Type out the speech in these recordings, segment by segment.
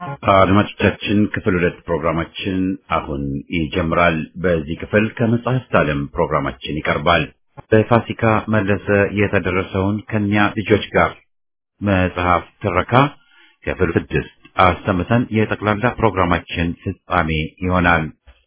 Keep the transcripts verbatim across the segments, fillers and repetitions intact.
አድማጮቻችን ክፍል ሁለት ፕሮግራማችን አሁን ይጀምራል። በዚህ ክፍል ከመጽሐፍት ዓለም ፕሮግራማችን ይቀርባል። በፋሲካ መለሰ የተደረሰውን ከኛ ልጆች ጋር መጽሐፍ ትረካ ክፍል ስድስት አሰምተን የጠቅላላ ፕሮግራማችን ፍጻሜ ይሆናል።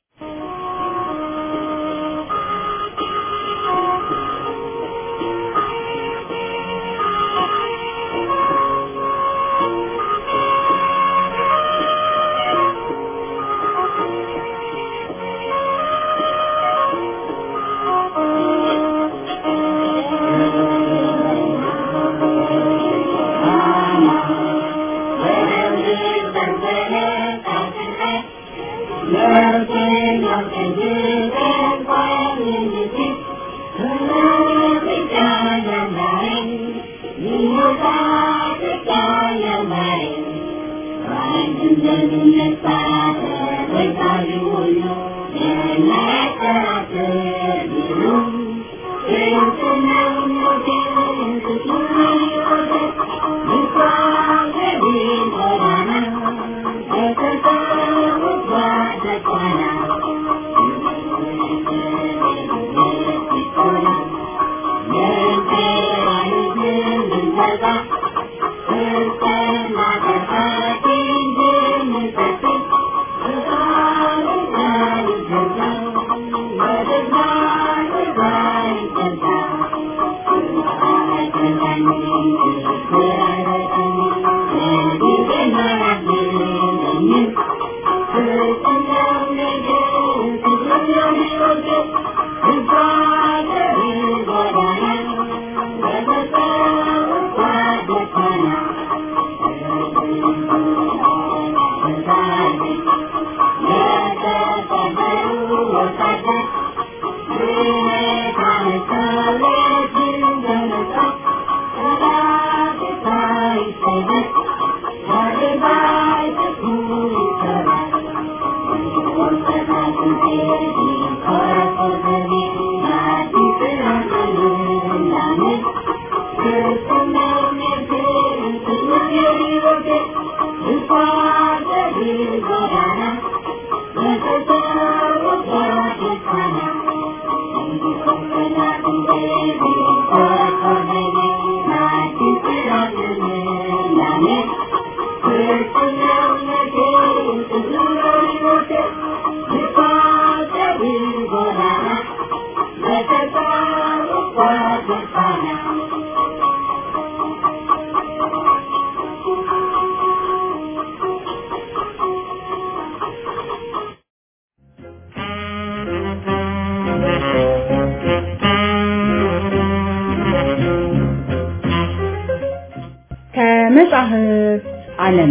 ከመጽሐፍት ዓለም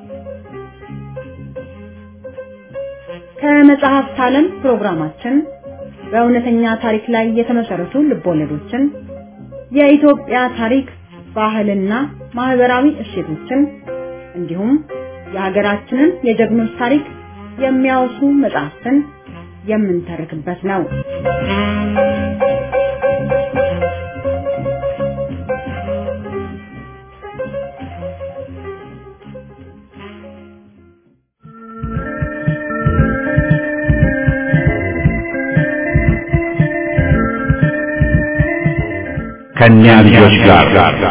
ከመጽሐፍት ዓለም ፕሮግራማችን በእውነተኛ ታሪክ ላይ የተመሰረቱ ልቦለዶችን፣ የኢትዮጵያ ታሪክ፣ ባህልና ማህበራዊ እሴቶችን እንዲሁም የሀገራችንን የጀግኖች ታሪክ የሚያወሱ መጽሐፍትን የምንተርክበት ነው። ከኛ ልጆች ጋር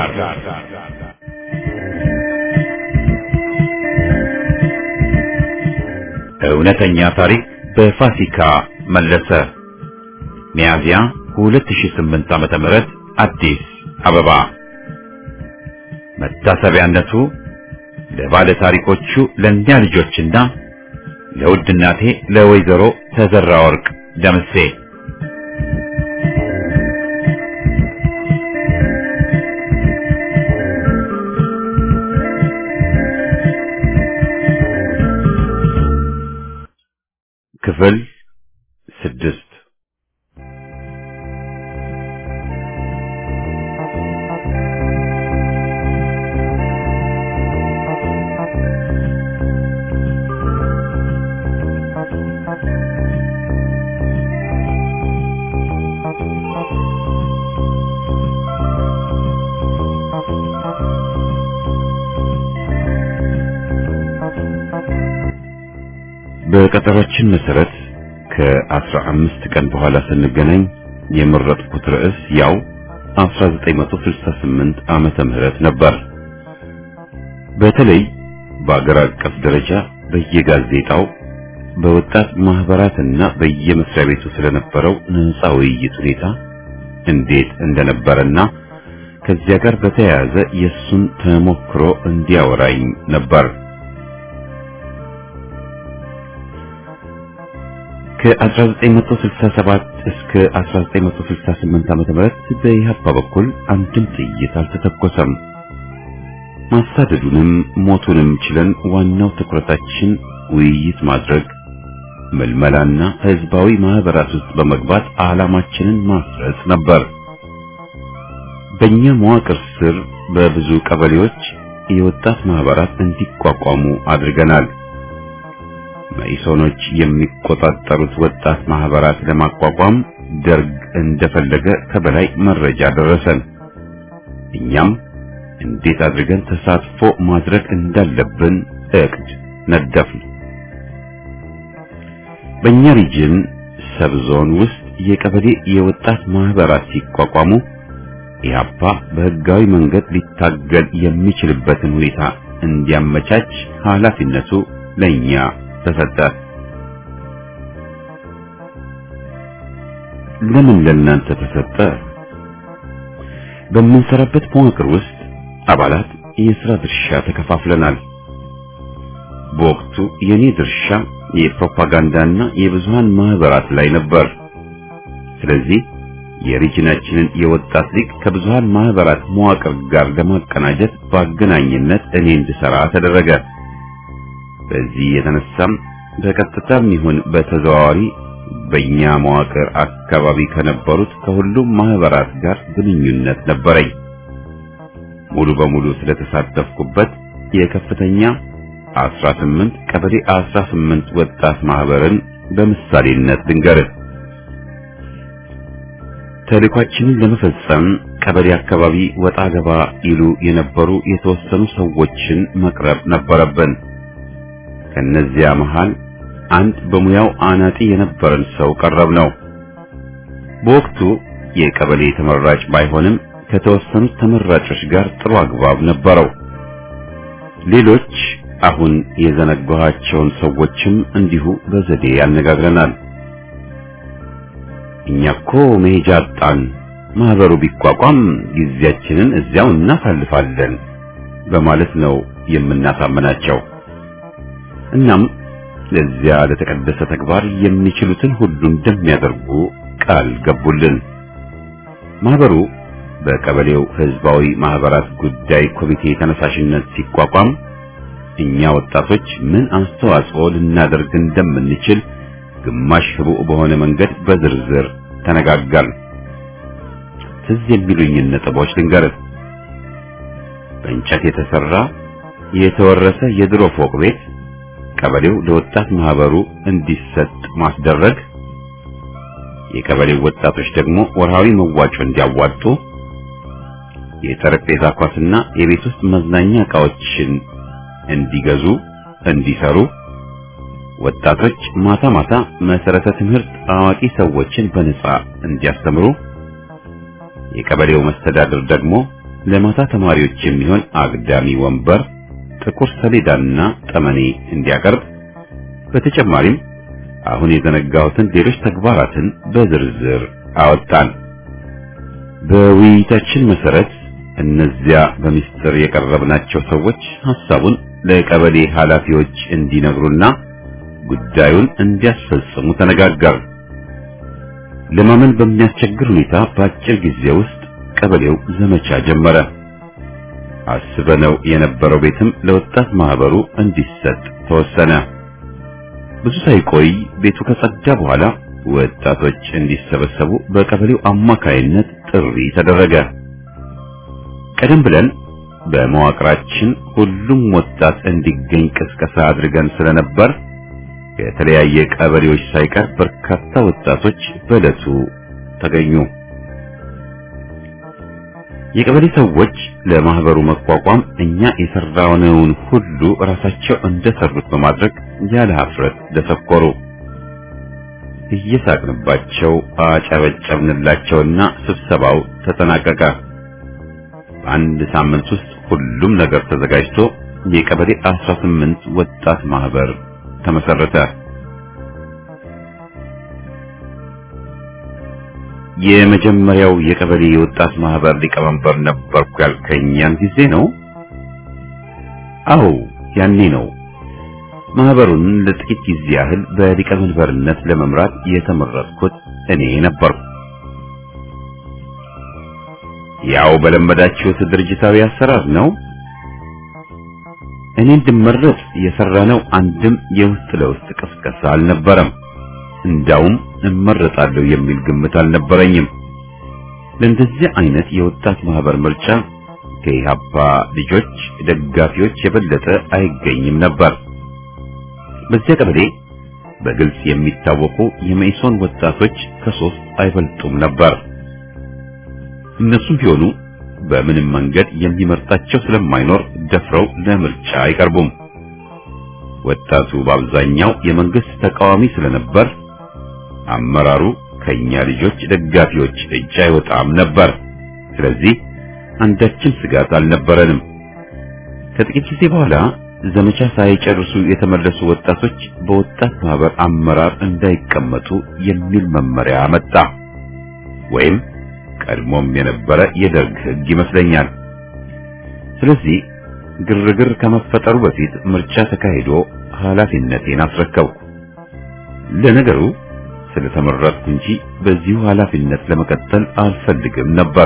እውነተኛ ታሪክ በፋሲካ መለሰ ሚያዝያ ሁለት ሺህ ስምንት ዓመተ ምህረት አዲስ አበባ። መታሰቢያነቱ ለባለ ታሪኮቹ ለኛ ልጆችና ለውድ እናቴ ለወይዘሮ ተዘራ ወርቅ ደምሴ። ክፍል ስድስት በቀጠሮችን መሰረት ከአስራ አምስት ቀን በኋላ ስንገናኝ የመረጥኩት ርዕስ ያው አስራ ዘጠኝ መቶ ስልሳ ስምንት ዓመተ ምህረት ነበር። በተለይ በአገር አቀፍ ደረጃ በየጋዜጣው በወጣት ማህበራትና በየመስሪያ ቤቱ ስለነበረው ነፃ ውይይት ሁኔታ እንዴት እንደነበረና ከዚያ ጋር በተያያዘ የሱን ተሞክሮ እንዲያወራኝ ነበር። ከአስራ ዘጠኝ መቶ ስልሳ ሰባት እስከ አስራ ዘጠኝ መቶ ስልሳ ስምንት ዓመተ ምህረት በኢህአፓ በኩል አንድም ጥይት አልተተኮሰም። ማሳደዱንም ሞቱንም ችለን ዋናው ትኩረታችን ውይይት ማድረግ፣ መልመላና ህዝባዊ ማህበራት ውስጥ በመግባት ዓላማችንን ማስረጽ ነበር። በእኛ መዋቅር ስር በብዙ ቀበሌዎች የወጣት ማህበራት እንዲቋቋሙ አድርገናል። መኢሶኖች የሚቆጣጠሩት ወጣት ማህበራት ለማቋቋም ደርግ እንደፈለገ ከበላይ መረጃ ደረሰን። እኛም እንዴት አድርገን ተሳትፎ ማድረግ እንዳለብን እቅድ ነደፍን። በእኛ ሪጅን ሰብዞን ውስጥ የቀበሌ የወጣት ማህበራት ሲቋቋሙ ኢህአፓ በህጋዊ መንገድ ሊታገል የሚችልበትን ሁኔታ እንዲያመቻች ኃላፊነቱ ለኛ ተሰጠ። ለምን ለእናንተ ተሰጠ? በምንሰራበት መዋቅር ውስጥ አባላት የሥራ ድርሻ ተከፋፍለናል። በወቅቱ የኔ ድርሻ የፕሮፓጋንዳና የብዙሃን ማህበራት ላይ ነበር። ስለዚህ የሪጅናችንን የወጣት ሊግ ከብዙሃን ማህበራት መዋቅር ጋር ለማቀናጀት በአገናኝነት እኔ እንድሰራ ተደረገ። በዚህ የተነሳም በቀጥታም ይሁን በተዘዋዋሪ በእኛ መዋቅር አካባቢ ከነበሩት ከሁሉም ማህበራት ጋር ግንኙነት ነበረኝ። ሙሉ በሙሉ ስለተሳተፍኩበት የከፍተኛ አስራ ስምንት ቀበሌ አስራ ስምንት ወጣት ማህበርን በምሳሌነት ልንገርህ። ተልዕኳችንን ለመፈጸም ቀበሌ አካባቢ ወጣ ገባ ይሉ የነበሩ የተወሰኑ ሰዎችን መቅረብ ነበረብን። ከነዚያ መሃል አንድ በሙያው አናጢ የነበረን ሰው ቀረብ ነው። በወቅቱ የቀበሌ ተመራጭ ባይሆንም ከተወሰኑ ተመራጮች ጋር ጥሩ አግባብ ነበረው። ሌሎች አሁን የዘነጋኋቸውን ሰዎችም እንዲሁ በዘዴ ያነጋግረናል። እኛኮ መሄጃ አጣን፣ ማህበሩ ቢቋቋም ጊዜያችንን እዚያው እናሳልፋለን በማለት ነው የምናሳምናቸው። እናም ለዚያ ለተቀደሰ ተግባር የሚችሉትን ሁሉ እንደሚያደርጉ ቃል ገቡልን። ማህበሩ በቀበሌው ህዝባዊ ማህበራት ጉዳይ ኮሚቴ ተነሳሽነት ሲቋቋም እኛ ወጣቶች ምን አስተዋጽኦ ልናደርግ እንደምንችል ግማሽ ሩብ በሆነ መንገድ በዝርዝር ተነጋገርን። ትዝ የሚሉኝን ነጥቦች ልንገርህ። በእንጨት የተሰራ የተወረሰ የድሮ ፎቅ ቤት ቀበሌው ለወጣት ማህበሩ እንዲሰጥ ማስደረግ፣ የቀበሌው ወጣቶች ደግሞ ወርሃዊ መዋጮ እንዲያዋጡ፣ የጠረጴዛ ኳስና የቤት ውስጥ መዝናኛ ዕቃዎችን እንዲገዙ እንዲሰሩ፣ ወጣቶች ማታ ማታ መሰረተ ትምህርት አዋቂ ሰዎችን በነጻ እንዲያስተምሩ፣ የቀበሌው መስተዳድር ደግሞ ለማታ ተማሪዎች የሚሆን አግዳሚ ወንበር፣ ጥቁር ሰሌዳና ጠመኔ እንዲያቀርብ፣ በተጨማሪም አሁን የዘነጋሁትን ሌሎች ተግባራትን በዝርዝር አወጣን። በውይይታችን መሰረት እነዚያ በሚስጥር የቀረብናቸው ሰዎች ሐሳቡን ለቀበሌ ኃላፊዎች እንዲነግሩና ጉዳዩን እንዲያስፈጽሙ ተነጋገርን። ለማመን በሚያስቸግር ሁኔታ በአጭር ጊዜ ውስጥ ቀበሌው ዘመቻ ጀመረ። አስበነው የነበረው ቤትም ለወጣት ማህበሩ እንዲሰጥ ተወሰነ። ብዙ ሳይቆይ ቤቱ ከጸዳ በኋላ ወጣቶች እንዲሰበሰቡ በቀበሌው አማካይነት ጥሪ ተደረገ። ቀደም ብለን በመዋቅራችን ሁሉም ወጣት እንዲገኝ ቅስቀሳ አድርገን ስለነበር የተለያየ ቀበሌዎች ሳይቀር በርካታ ወጣቶች በዕለቱ ተገኙ። የቀበሌ ሰዎች ለማህበሩ መቋቋም እኛ የሰራነውን ሁሉ ራሳቸው እንደሰሩት በማድረግ ያለ ሀፍረት ደሰኮሩ። እየሳቅንባቸው አጨበጨብንላቸውና ስብሰባው ተጠናቀቀ። በአንድ ሳምንት ውስጥ ሁሉም ነገር ተዘጋጅቶ የቀበሌ አስራ ስምንት ወጣት ማህበር ተመሰረተ። የመጀመሪያው የቀበሌ የወጣት ማህበር ሊቀመንበር ነበርኩ ያልከኝ ያን ጊዜ ነው? አዎ ያኔ ነው። ማህበሩን ለጥቂት ጊዜ ያህል በሊቀመንበርነት ለመምራት የተመረጥኩት እኔ ነበርኩ። ያው በለመዳችሁት ድርጅታዊ አሰራር ነው። እኔ እንድመረጥ የሰራነው አንድም የውስጥ ለውስጥ ቅስቀሳ አልነበረም። እንዳውም እመረጣለሁ የሚል ግምት አልነበረኝም። ለእንደዚህ አይነት የወጣት ማህበር ምርጫ ከኢህአፓ ልጆች ደጋፊዎች የበለጠ አይገኝም ነበር። በዚያ ቀበሌ በግልጽ የሚታወቁ የመኢሶን ወጣቶች ከሶስት አይበልጡም ነበር። እነሱም ቢሆኑ በምንም መንገድ የሚመርጣቸው ስለማይኖር ደፍረው ለምርጫ አይቀርቡም። ወጣቱ በአብዛኛው የመንግስት ተቃዋሚ ስለነበር አመራሩ ከኛ ልጆች ደጋፊዎች እጅ አይወጣም ነበር። ስለዚህ አንዳችን ስጋት አልነበረንም። ከጥቂት ጊዜ በኋላ ዘመቻ ሳይጨርሱ የተመለሱ ወጣቶች በወጣት ማህበር አመራር እንዳይቀመጡ የሚል መመሪያ መጣ። ወይም ቀድሞም የነበረ የደርግ ሕግ ይመስለኛል። ስለዚህ ግርግር ከመፈጠሩ በፊት ምርጫ ተካሂዶ ኃላፊነቴን አስረከብኩ። ለነገሩ ስለተመረጥኩ እንጂ በዚሁ ኃላፊነት ለመቀጠል አልፈልግም ነበር።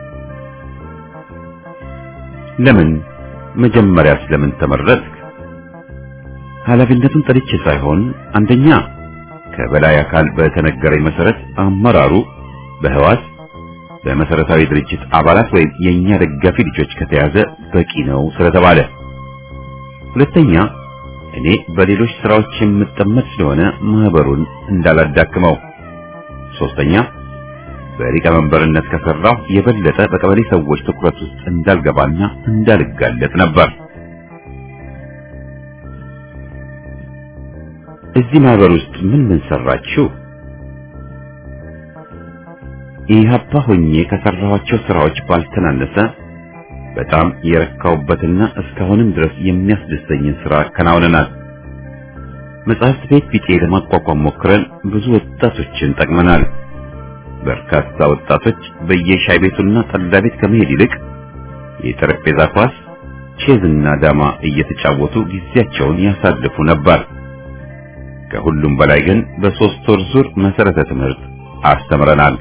ለምን መጀመሪያ ስለምን ተመረጥክ? ኃላፊነቱን ጠልቼ ሳይሆን አንደኛ ከበላይ አካል በተነገረኝ መሰረት አመራሩ በህዋስ በመሰረታዊ ድርጅት አባላት ወይም የኛ ደጋፊ ልጆች ከተያዘ በቂ ነው ስለተባለ፣ ሁለተኛ እኔ በሌሎች ስራዎች የምጠመድ ስለሆነ ማህበሩን እንዳላዳክመው፣ ሶስተኛ በሊቀመንበርነት ከሰራው የበለጠ በቀበሌ ሰዎች ትኩረት ውስጥ እንዳልገባና እንዳልጋለጥ ነበር። እዚህ ማህበር ውስጥ ምን ምን ሰራችሁ? ኢህአፓ ሆኜ ከሰራኋቸው ስራዎች ባልተናነሰ በጣም የረካውበትና እስካሁንም ድረስ የሚያስደስተኝን ስራ ከናውነናል። መጽሐፍት ቤት ቢጤ ለማቋቋም ሞክረን ብዙ ወጣቶችን ጠቅመናል። በርካታ ወጣቶች በየሻይ ቤቱና ጠላ ቤት ከመሄድ ይልቅ የጠረጴዛ ኳስ፣ ቼዝና ዳማ እየተጫወቱ ጊዜያቸውን ያሳልፉ ነበር። ከሁሉም በላይ ግን በሶስት ወር ዙር መሰረተ ትምህርት አስተምረናል።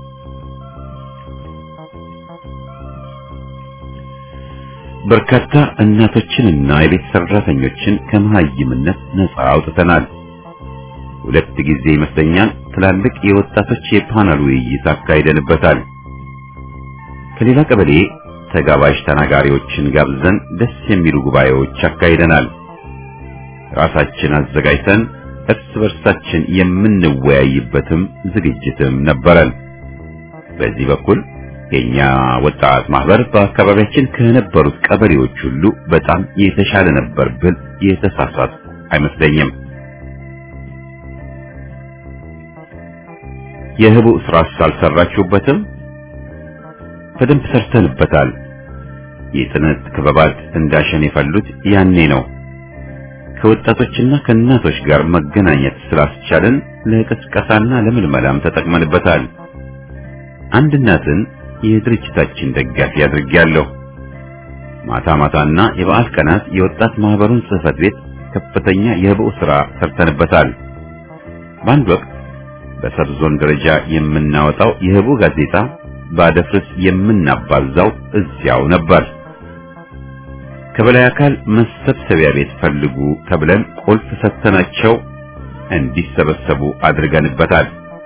በርካታ እናቶችንና የቤት ሰራተኞችን ከመሃይምነት ነፃ አውጥተናል። ሁለት ጊዜ ይመስለኛል ትላልቅ የወጣቶች የፓናል ውይይት አካሂደንበታል። ከሌላ ቀበሌ ተጋባዥ ተናጋሪዎችን ጋብዘን ደስ የሚሉ ጉባኤዎች አካሂደናል። ራሳችን አዘጋጅተን እርስ በርሳችን የምንወያይበትም ዝግጅትም ነበረን። በዚህ በኩል የኛ ወጣት ማህበር በአካባቢያችን ከነበሩት ቀበሌዎች ሁሉ በጣም የተሻለ ነበር ብል የተሳሳተ አይመስለኝም። የህቡ ስራስ አልሰራችሁበትም? በደንብ ሰርተንበታል። የጥነት ክበባት እንዳሸን የፈሉት ያኔ ነው። ከወጣቶችና ከእናቶች ጋር መገናኘት ስላስቻለን ለቅስቀሳና ለምልመላም ተጠቅመንበታል። አንድ እናትን የድርጅታችን ደጋፊ አድርጌያለሁ። ማታ ማታና የበዓል ቀናት የወጣት ማህበሩን ጽህፈት ቤት ከፍተኛ የህቡ ስራ ሰርተንበታል። በአንድ ወቅት በሰርዞን ደረጃ የምናወጣው የህቡ ጋዜጣ ባደፍርስ የምናባዛው እዚያው ነበር። ከበላይ አካል መሰብሰቢያ ቤት ፈልጉ ተብለን ቁልፍ ሰተናቸው እንዲሰበሰቡ አድርገንበታል።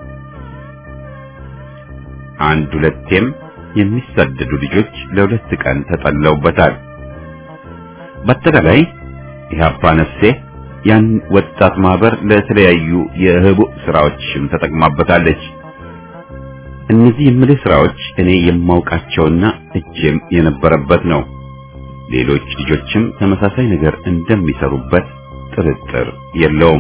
አንድ ሁለቴም የሚሰደዱ ልጆች ለሁለት ቀን ተጠለውበታል። በአጠቃላይ ኢህአፓ ነፍሴ ያን ወጣት ማህበር ለተለያዩ የህቡ ስራዎችም ተጠቅማበታለች። እነዚህ የምልህ ስራዎች እኔ የማውቃቸውና እጄም የነበረበት ነው። ሌሎች ልጆችም ተመሳሳይ ነገር እንደሚሰሩበት ጥርጥር የለውም።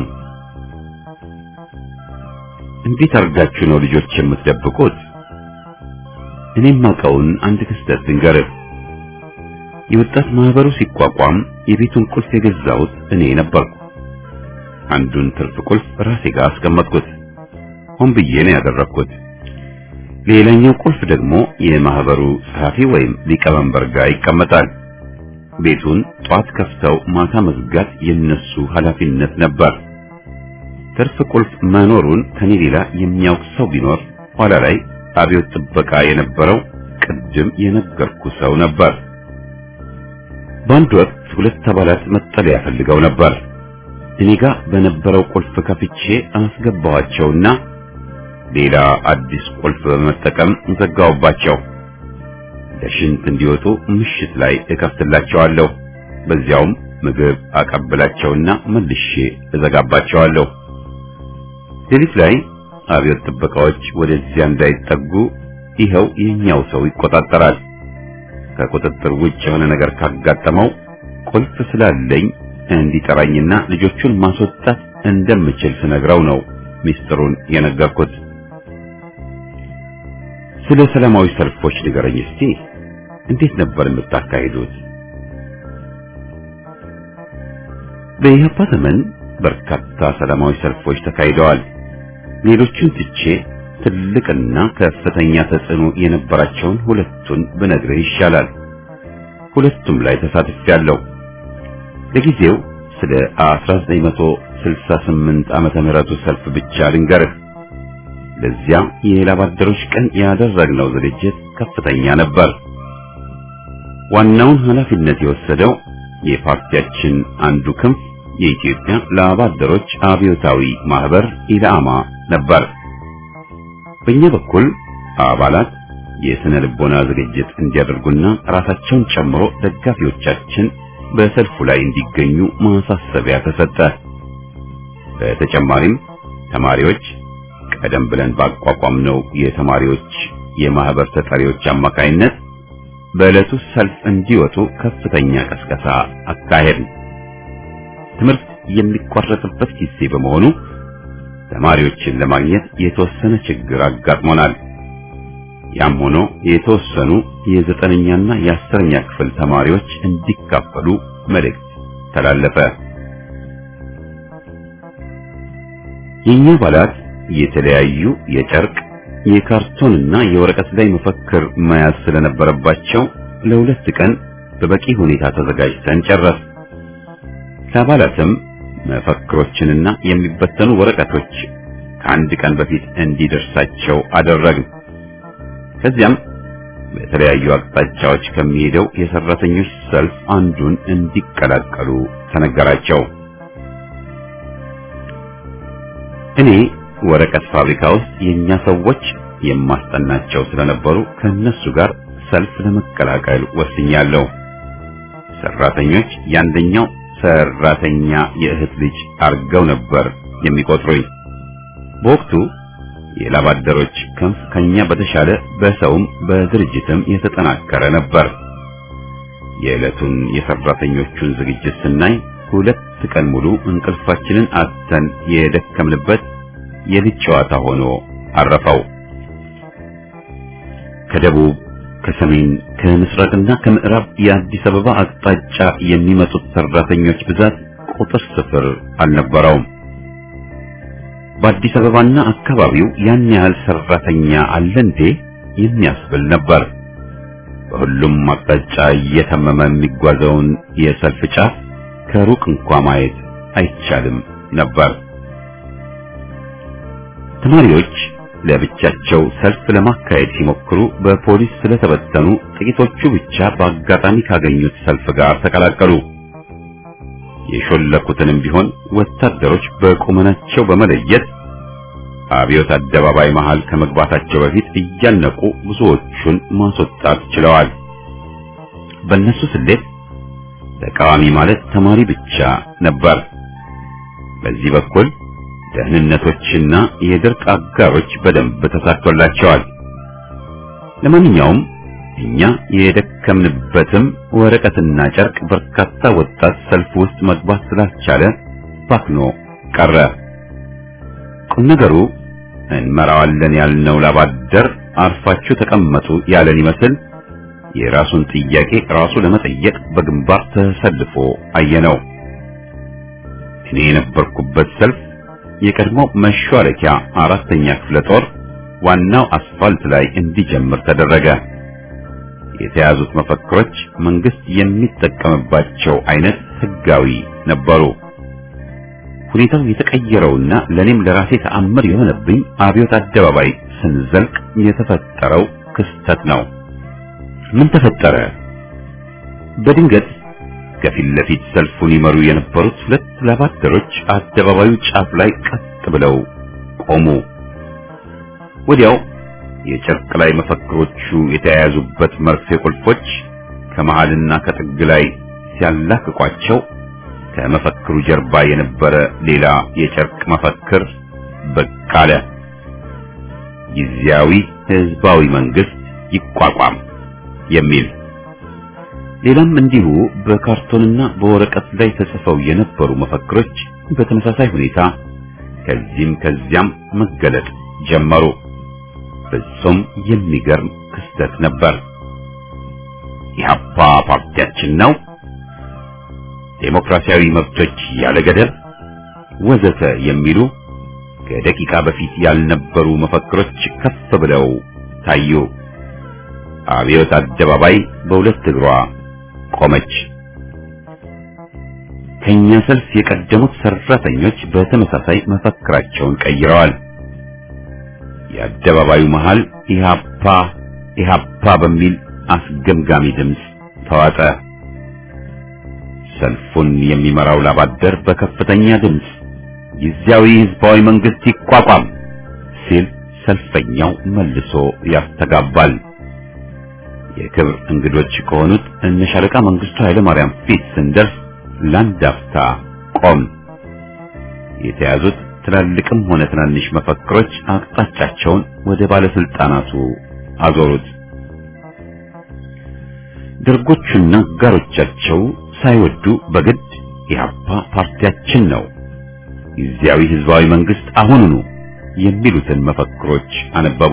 እንዴት አድርጋችሁ ነው ልጆች የምትደብቁት? እኔም ማውቀውን አንድ ክስተት ልንገርህ። የወጣት ማህበሩ ሲቋቋም የቤቱን ቁልፍ የገዛሁት እኔ ነበርኩ። አንዱን ትርፍ ቁልፍ ራሴ ጋር አስቀመጥኩት። ሆን ብዬ ነው ያደረኩት። ሌላኛው ቁልፍ ደግሞ የማህበሩ ጸሐፊ ወይም ሊቀመንበር ጋር ይቀመጣል። ቤቱን ጧት ከፍተው ማታ መዝጋት የነሱ ኃላፊነት ነበር። ትርፍ ቁልፍ መኖሩን ከኔ ሌላ የሚያውቅ ሰው ቢኖር ኋላ ላይ አብዮት ጥበቃ የነበረው ቅድም የነገርኩ ሰው ነበር። በአንድ ወቅት ሁለት አባላት መጠለያ ፈልገው ነበር። እኔ ጋር በነበረው ቁልፍ ከፍቼ አስገባኋቸውና ሌላ አዲስ ቁልፍ በመጠቀም ዘጋውባቸው። ለሽንት እንዲወጡ ምሽት ላይ እከፍትላቸዋለሁ። በዚያውም ምግብ አቀብላቸውና መልሼ እዘጋባቸዋለሁ። ሌሊት ላይ አብዮት ጥበቃዎች ወደዚያ እንዳይጠጉ ይኸው የኛው ሰው ይቆጣጠራል። ከቁጥጥር ውጭ የሆነ ነገር ካጋጠመው ቁልፍ ስላለኝ እንዲጠራኝና ልጆቹን ማስወጣት እንደምችል ስነግረው ነው ሚስጥሩን የነገርኩት። ስለ ሰላማዊ ሰልፎች ንገረኝ እስቲ። እንዴት ነበር የምታካሂዱት? በኢህአፓ ዘመን በርካታ ሰላማዊ ሰልፎች ተካሂደዋል። ሌሎቹን ትቼ ትልቅና ከፍተኛ ተጽዕኖ የነበራቸውን ሁለቱን ብነግርህ ይሻላል። ሁለቱም ላይ ተሳትፌያለሁ። ለጊዜው ስለ አስራ ዘጠኝ መቶ ስልሳ ስምንት ዓመተ ምህረቱ ሰልፍ ብቻ ልንገርህ። ለዚያ የላባደሮች ቀን ያደረግነው ዝግጅት ከፍተኛ ነበር። ዋናውን ኃላፊነት የወሰደው የፓርቲያችን አንዱ ክንፍ የኢትዮጵያ ላባደሮች አብዮታዊ ማህበር ኢላማ ነበር። በእኛ በኩል አባላት የስነ ልቦና ዝግጅት እንዲያደርጉና ራሳቸውን ጨምሮ ደጋፊዎቻችን በሰልፉ ላይ እንዲገኙ ማሳሰቢያ ተሰጠ። በተጨማሪም ተማሪዎች ቀደም ብለን ባቋቋምነው የተማሪዎች የማህበር ተጠሪዎች አማካይነት በዕለቱ ሰልፍ እንዲወጡ ከፍተኛ ቀስቀሳ አካሄድን። ትምህርት የሚቋረጥበት ጊዜ በመሆኑ ተማሪዎችን ለማግኘት የተወሰነ ችግር አጋጥሞናል። ያም ሆኖ የተወሰኑ የዘጠነኛና የአስረኛ ክፍል ተማሪዎች እንዲካፈሉ መልእክት ተላለፈ። የኛ አባላት የተለያዩ የጨርቅ የካርቶንና የወረቀት ላይ መፈክር መያዝ ስለነበረባቸው ለሁለት ቀን በበቂ ሁኔታ ተዘጋጅተን ጨረስ። ለአባላትም መፈክሮችንና የሚበተኑ ወረቀቶች ከአንድ ቀን በፊት እንዲደርሳቸው አደረግን። ከዚያም በተለያዩ አቅጣጫዎች ከሚሄደው የሰራተኞች ሰልፍ አንዱን እንዲቀላቀሉ ተነገራቸው። እኔ ወረቀት ፋብሪካ ውስጥ የኛ ሰዎች የማስጠናቸው ስለነበሩ ከነሱ ጋር ሰልፍ ለመቀላቀል ወስኛለሁ። ሰራተኞች ያንደኛው ሰራተኛ የእህት ልጅ አርገው ነበር የሚቆጥሩኝ። በወቅቱ የላባደሮች ክንፍ ከኛ በተሻለ በሰውም በድርጅትም የተጠናከረ ነበር። የዕለቱን የሰራተኞቹን ዝግጅት ስናይ ሁለት ቀን ሙሉ እንቅልፋችንን አጥተን የደከምንበት የልጅ ጨዋታ ሆኖ አረፈው። ከደቡብ፣ ከሰሜን፣ ከምስራቅና ከምዕራብ የአዲስ አበባ አቅጣጫ የሚመጡት ሰራተኞች ብዛት ቁጥር ስፍር አልነበረውም። በአዲስ አበባና አካባቢው ያን ያህል ሰራተኛ አለ እንዴ የሚያስብል ነበር። በሁሉም አቅጣጫ እየተመመ የሚጓዘውን የሰልፍ ጫፍ ከሩቅ እንኳን ማየት አይቻልም ነበር። ተማሪዎች ለብቻቸው ሰልፍ ለማካሄድ ሲሞክሩ በፖሊስ ስለተበተኑ ጥቂቶቹ ብቻ በአጋጣሚ ካገኙት ሰልፍ ጋር ተቀላቀሉ። የሾለኩትንም ቢሆን ወታደሮች በቁመናቸው በመለየት አብዮት አደባባይ መሃል ከመግባታቸው በፊት እያነቁ ብዙዎቹን ማስወጣት ችለዋል። በእነሱ ስሌት ተቃዋሚ ማለት ተማሪ ብቻ ነበር። በዚህ በኩል ደህንነቶችና የድርቅ አጋሮች በደንብ ተሳክቶላቸዋል። ለማንኛውም እኛ የደከምንበትም ወረቀትና ጨርቅ በርካታ ወጣት ሰልፍ ውስጥ መግባት ስላልቻለ ባክኖ ቀረ። ቁም ነገሩ እንመራዋለን ያልነው ላባደር አርፋችሁ ተቀመጡ ያለን ይመስል የራሱን ጥያቄ ራሱ ለመጠየቅ በግንባር ተሰልፎ አየነው። እኔ የነበርኩበት ሰልፍ የቀድሞ መሿለኪያ አራተኛ ክፍለ ጦር ዋናው አስፋልት ላይ እንዲጀምር ተደረገ። የተያዙት መፈክሮች መንግስት የሚጠቀምባቸው አይነት ህጋዊ ነበሩ። ሁኔታው የተቀየረውና ለኔም ለራሴ ተአምር የሆነብኝ አብዮት አደባባይ ስንዘልቅ የተፈጠረው ክስተት ነው። ምን ተፈጠረ? በድንገት ከፊት ለፊት ሰልፉን ይመሩ የነበሩት ሁለት ላባደሮች አደባባዩ ጫፍ ላይ ቀጥ ብለው ቆሙ። ወዲያው የጨርቅ ላይ መፈክሮቹ የተያያዙበት መርፌ ቁልፎች ከመሃልና ከጥግ ላይ ሲያላቅቋቸው ከመፈክሩ ጀርባ የነበረ ሌላ የጨርቅ መፈክር ብቅ አለ። ጊዜያዊ ህዝባዊ መንግስት ይቋቋም የሚል። ሌላም እንዲሁ በካርቶንና በወረቀት ላይ ተጽፈው የነበሩ መፈክሮች በተመሳሳይ ሁኔታ ከዚህም ከዚያም መገለጥ ጀመሩ። ፍጹም የሚገርም ክስተት ነበር። ኢህአፓ ፓርቲያችን ነው፣ ዴሞክራሲያዊ መብቶች ያለ ገደብ ወዘተ የሚሉ ከደቂቃ በፊት ያልነበሩ መፈክሮች ከፍ ብለው ታዩ። አብዮት አደባባይ በሁለት እግሯ ቆመች። ከኛ ሰልፍ የቀደሙት ሰራተኞች በተመሳሳይ መፈክራቸውን ቀይረዋል። የአደባባዩ መሃል ኢህአፓ ኢህአፓ በሚል አስገምጋሚ ድምፅ ተዋጠ። ሰልፉን የሚመራው ላባደር በከፍተኛ ድምፅ ጊዜያዊ ህዝባዊ መንግስት ይቋቋም ሲል ሰልፈኛው መልሶ ያስተጋባል። የክብር እንግዶች ከሆኑት እነ ሻለቃ መንግስቱ ኃይለ ማርያም ፊት ስንደርስ ለአንድ አፍታ ቆም። የተያዙት ትላልቅም ሆነ ትናንሽ መፈክሮች አቅጣጫቸውን ወደ ባለስልጣናቱ አዞሩት። ደርጎቹና ጋሮቻቸው ሳይወዱ በግድ ኢህአፓ ፓርቲያችን ነው፣ ጊዜያዊ ህዝባዊ መንግስት አሁኑኑ የሚሉትን መፈክሮች አነበቡ።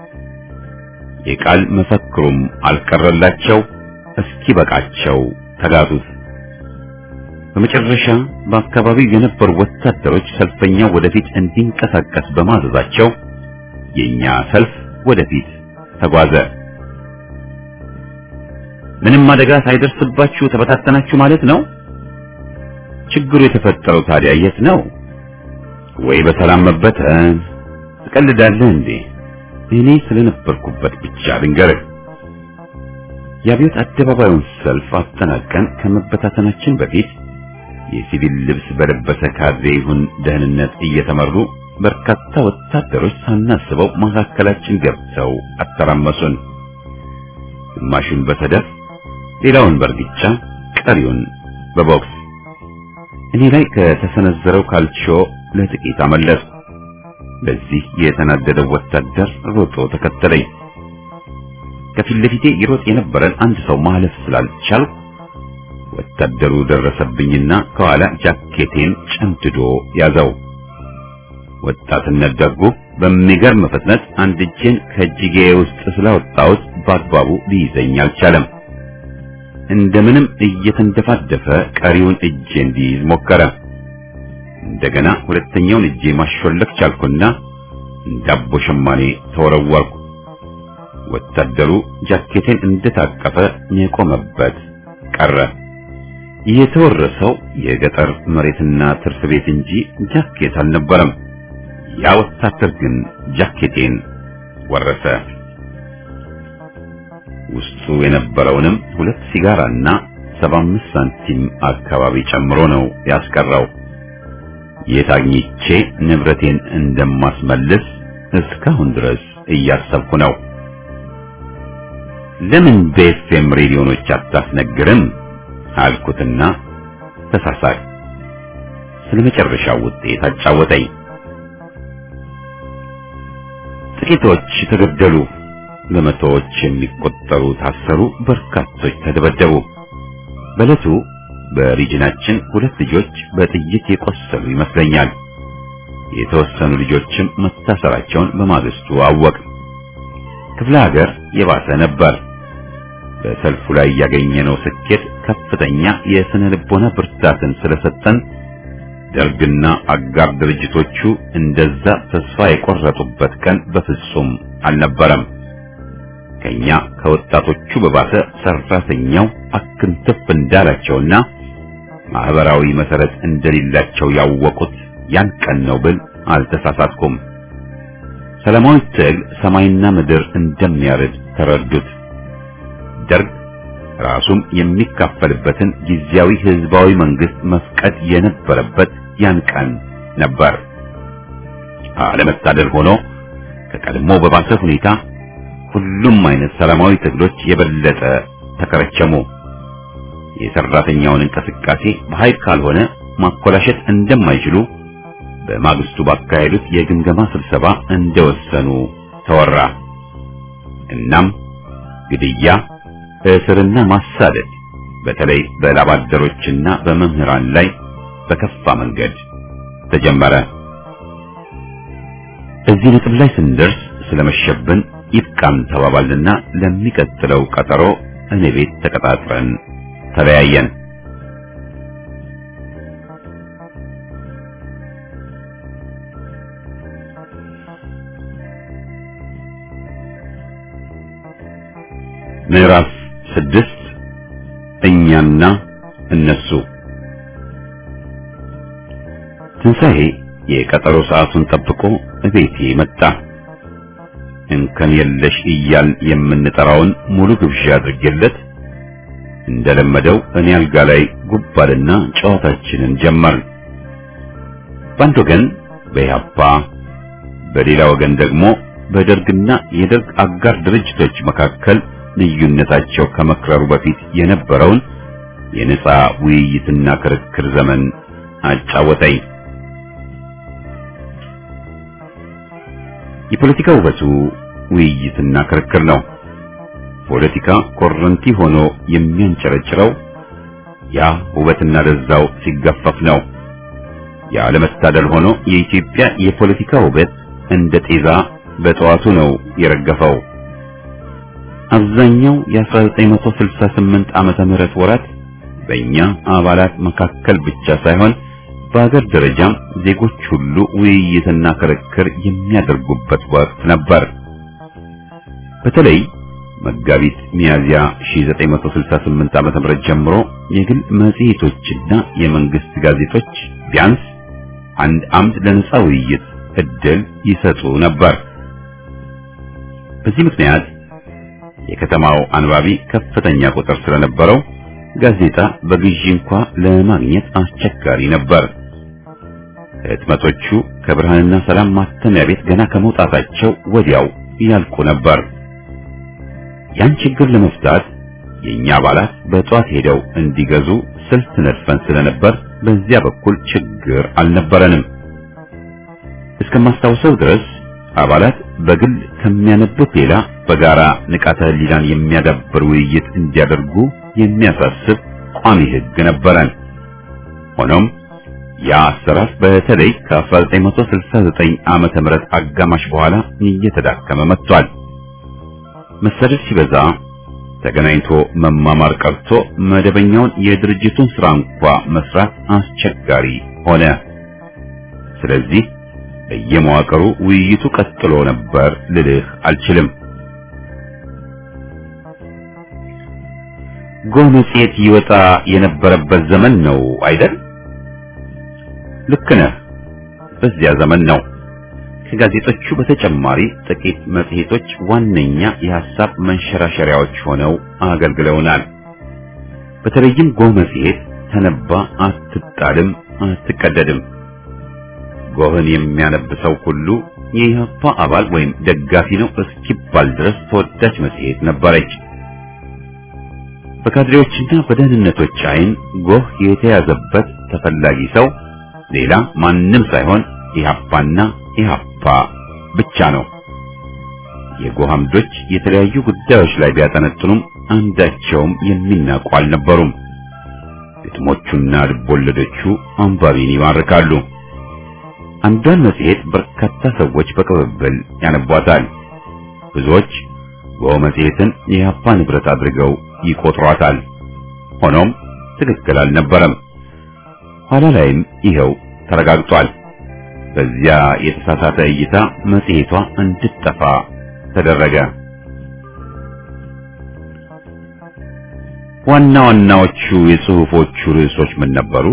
የቃል መፈክሩም አልቀረላቸው፣ እስኪ በቃቸው ተጋዙት። በመጨረሻ በአካባቢው የነበሩ ወታደሮች ሰልፈኛው ወደፊት እንዲንቀሳቀስ በማዘዛቸው የኛ ሰልፍ ወደፊት ተጓዘ። ምንም አደጋ ሳይደርስባችሁ ተበታተናችሁ ማለት ነው? ችግሩ የተፈጠረው ታዲያ የት ነው? ወይ በሰላም መበተን? ትቀልዳለህ እንዴ? እኔ ስለነበርኩበት ብቻ ልንገርህ። የአብዮት አደባባዩን ሰልፍ አጠናቀን ከመበታተናችን በፊት የሲቪል ልብስ በለበሰ ካድሬ ይሁን ደህንነት እየተመሩ በርካታ ወታደሮች ሳናስበው መካከላችን ገብተው አተራመሱን። ግማሹን በሰደፍ ሌላውን በርግጫ ቀሪውን በቦክስ። እኔ ላይ ከተሰነዘረው ካልቾ ለጥቂት አመለጥ። በዚህ የተናደደው ወታደር ሮጦ ተከተለኝ። ከፊት ለፊቴ ይሮጥ የነበረን አንድ ሰው ማለፍ ስላልቻልኩ ወታደሩ ደረሰብኝና ከኋላ ጃኬቴን ጨምድዶ ያዘው። ወጣትነት ደጉ በሚገርም ፍጥነት አንድ እጄን ከእጅጌ ውስጥ ስላወጣሁት በአግባቡ ሊይዘኝ አልቻለም። እንደምንም እየተንደፋደፈ ቀሪውን እጄ እንዲይዝ ሞከረ። እንደገና ሁለተኛውን እጄ ማሾለክ ቻልኩና እንዳቦ ሸማኔ ተወረወርኩ። ወታደሩ ጃኬቴን እንደታቀፈ የቆመበት ቀረ። የተወረሰው የገጠር መሬትና ትርፍ ቤት እንጂ ጃኬት አልነበረም። ያ ወታደር ግን ጃኬቴን ወረሰ። ውስጡ የነበረውንም ሁለት ሲጋራና ሰባ አምስት ሳንቲም አካባቢ ጨምሮ ነው ያስቀረው። የታግኝቼ ንብረቴን እንደማስመልስ እስካሁን ድረስ እያሰብኩ ነው። ለምን በኤፍኤም ሬዲዮኖች አታስነግርም አልኩትና ተሳሳቅ። ስለመጨረሻው ውጤት አጫወተኝ። ጥቂቶች ተገደሉ፣ በመቶዎች የሚቆጠሩ ታሰሩ፣ በርካቶች ተደበደቡ። በዕለቱ በሪጅናችን ሁለት ልጆች በጥይት የቆሰሉ ይመስለኛል። የተወሰኑ ልጆችም መታሰራቸውን በማግስቱ አወቅ። ክፍለ ሀገር የባሰ ነበር። በሰልፉ ላይ ያገኘነው ስኬት ከፍተኛ የስነ ልቦና ብርታትን ስለሰጠን ደርግና አጋር ድርጅቶቹ እንደዛ ተስፋ የቆረጡበት ቀን በፍጹም አልነበረም። ከኛ ከወጣቶቹ በባሰ ሰራተኛው አክንተፍ እንዳላቸውና ማህበራዊ መሰረት እንደሌላቸው ያወቁት ያን ቀን ነው ብል አልተሳሳትኩም። ሰላማዊ ትግል ሰማይና ምድር እንደሚያርድ ተረዱት። ደርግ ራሱም የሚካፈልበትን ጊዜያዊ ህዝባዊ መንግስት መፍቀድ የነበረበት ያን ቀን ነበር። አለመታደል ሆኖ ከቀድሞ በባሰ ሁኔታ ሁሉም አይነት ሰላማዊ ትግሎች የበለጠ ተከረቸሙ። የሰራተኛውን እንቅስቃሴ በኃይል ካልሆነ ማኮላሸት እንደማይችሉ በማግስቱ ባካሄዱት የግምገማ ስብሰባ እንደወሰኑ ተወራ። እናም ግድያ፣ እስርና ማሳደድ በተለይ በላባደሮችና በመምህራን ላይ በከፋ መንገድ ተጀመረ። እዚህ ነጥብ ላይ ስንደርስ ስለመሸብን ይብቃን ተባባልና ለሚቀጥለው ቀጠሮ እኔ ቤት ተቀጣጥረን ተለያየን። ምዕራፍ ስድስት እኛና እነሱ። ትንሣኤ የቀጠሮ ሰዓቱን ጠብቆ እቤቴ መጣ። እንከን የለሽ እያል የምንጠራውን ሙሉ ግብዣ አድርጌለት እንደለመደው እኔ አልጋ ላይ ጉባልና ጨዋታችንን ጀመርን። በአንድ ወገን በኢህአፓ በሌላ ወገን ደግሞ በደርግና የደርግ አጋር ድርጅቶች መካከል ልዩነታቸው ከመክረሩ በፊት የነበረውን የነጻ ውይይትና ክርክር ዘመን አጫወተኝ። የፖለቲካ ውበቱ ውይይትና ክርክር ነው። ፖለቲካ ኮረንቲ ሆኖ የሚያንጨረጭረው ያ ውበትና ለዛው ሲገፈፍ ነው። ያለመታደል ሆኖ የኢትዮጵያ የፖለቲካ ውበት እንደ ጤዛ በጠዋቱ ነው የረገፈው። አብዛኛው የ1968 ዓመተ ምህረት ወራት በእኛ አባላት መካከል ብቻ ሳይሆን በአገር ደረጃም ዜጎች ሁሉ ውይይትና ክርክር የሚያደርጉበት ወቅት ነበር። በተለይ መጋቢት ሚያዝያ ሺህ ዘጠኝ መቶ ስልሳ ስምንት ዓመተ ምህረት ጀምሮ የግል መጽሔቶችና የመንግስት ጋዜጦች ቢያንስ አንድ አምድ ለነጻ ውይይት እድል ይሰጡ ነበር። በዚህ ምክንያት የከተማው አንባቢ ከፍተኛ ቁጥር ስለነበረው ጋዜጣ በግዢ እንኳን ለማግኘት አስቸጋሪ ነበር። ህትመቶቹ ከብርሃንና ሰላም ማተሚያ ቤት ገና ከመውጣታቸው ወዲያው ያልቁ ነበር። ያን ችግር ለመፍታት የኛ አባላት በጧት ሄደው እንዲገዙ ስልት ነድፈን ስለነበር በዚያ በኩል ችግር አልነበረንም። እስከማስታውሰው ድረስ አባላት በግል ከሚያነቡት ሌላ በጋራ ንቃተ ህሊናን የሚያዳብር ውይይት እንዲያደርጉ የሚያሳስብ ቋሚ ህግ ነበረን። ሆኖም ያ አሰራር በተለይ ከ1969 ዓመተ ምህረት አጋማሽ በኋላ እየተዳከመ መጥቷል። መሰደድ ሲበዛ ተገናኝቶ መማማር ቀርቶ መደበኛውን የድርጅቱን ስራ እንኳን መስራት አስቸጋሪ ሆነ። ስለዚህ በየመዋቅሩ ውይይቱ ቀጥሎ ነበር ልልህ አልችልም። ጎህ መጽሔት ይወጣ የነበረበት ዘመን ነው አይደል? ልክ ነህ። በዚያ ዘመን ነው። ከጋዜጦቹ በተጨማሪ ጥቂት መጽሔቶች ዋነኛ የሐሳብ መንሸራሸሪያዎች ሆነው አገልግለውናል። በተለይም ጎህ መጽሔት ተነባ አትጣልም አትቀደድም። ጎህን የሚያነብሰው ሁሉ የኢህአፓ አባል ወይም ደጋፊ ነው እስኪባል ድረስ ተወዳጅ መጽሔት ነበረች። በካድሬዎችና በደህንነቶች አይን ጎህ የተያዘበት ተፈላጊ ሰው ሌላ ማንም ሳይሆን ኢህአፓና ኢህአፓ ብቻ ነው። የጎሃምዶች የተለያዩ ጉዳዮች ላይ ቢያጠነጥኑም አንዳቸውም የሚናቁ አልነበሩም። ግጥሞቹና ልቦለዶቹ አንባቢን ይማርካሉ። አንዷን መጽሔት በርካታ ሰዎች በቅብብል ያነቧታል። ብዙዎች ጎህ መጽሔትን የኢህአፓ ንብረት አድርገው ይቆጥሯታል። ሆኖም ትክክል አልነበረም። ኋላ ላይም ይኸው ተረጋግጧል። በዚያ የተሳሳተ እይታ መጽሔቷ እንድትጠፋ ተደረገ። ዋና ዋናዎቹ የጽሑፎቹ ርዕሶች ምን ነበሩ?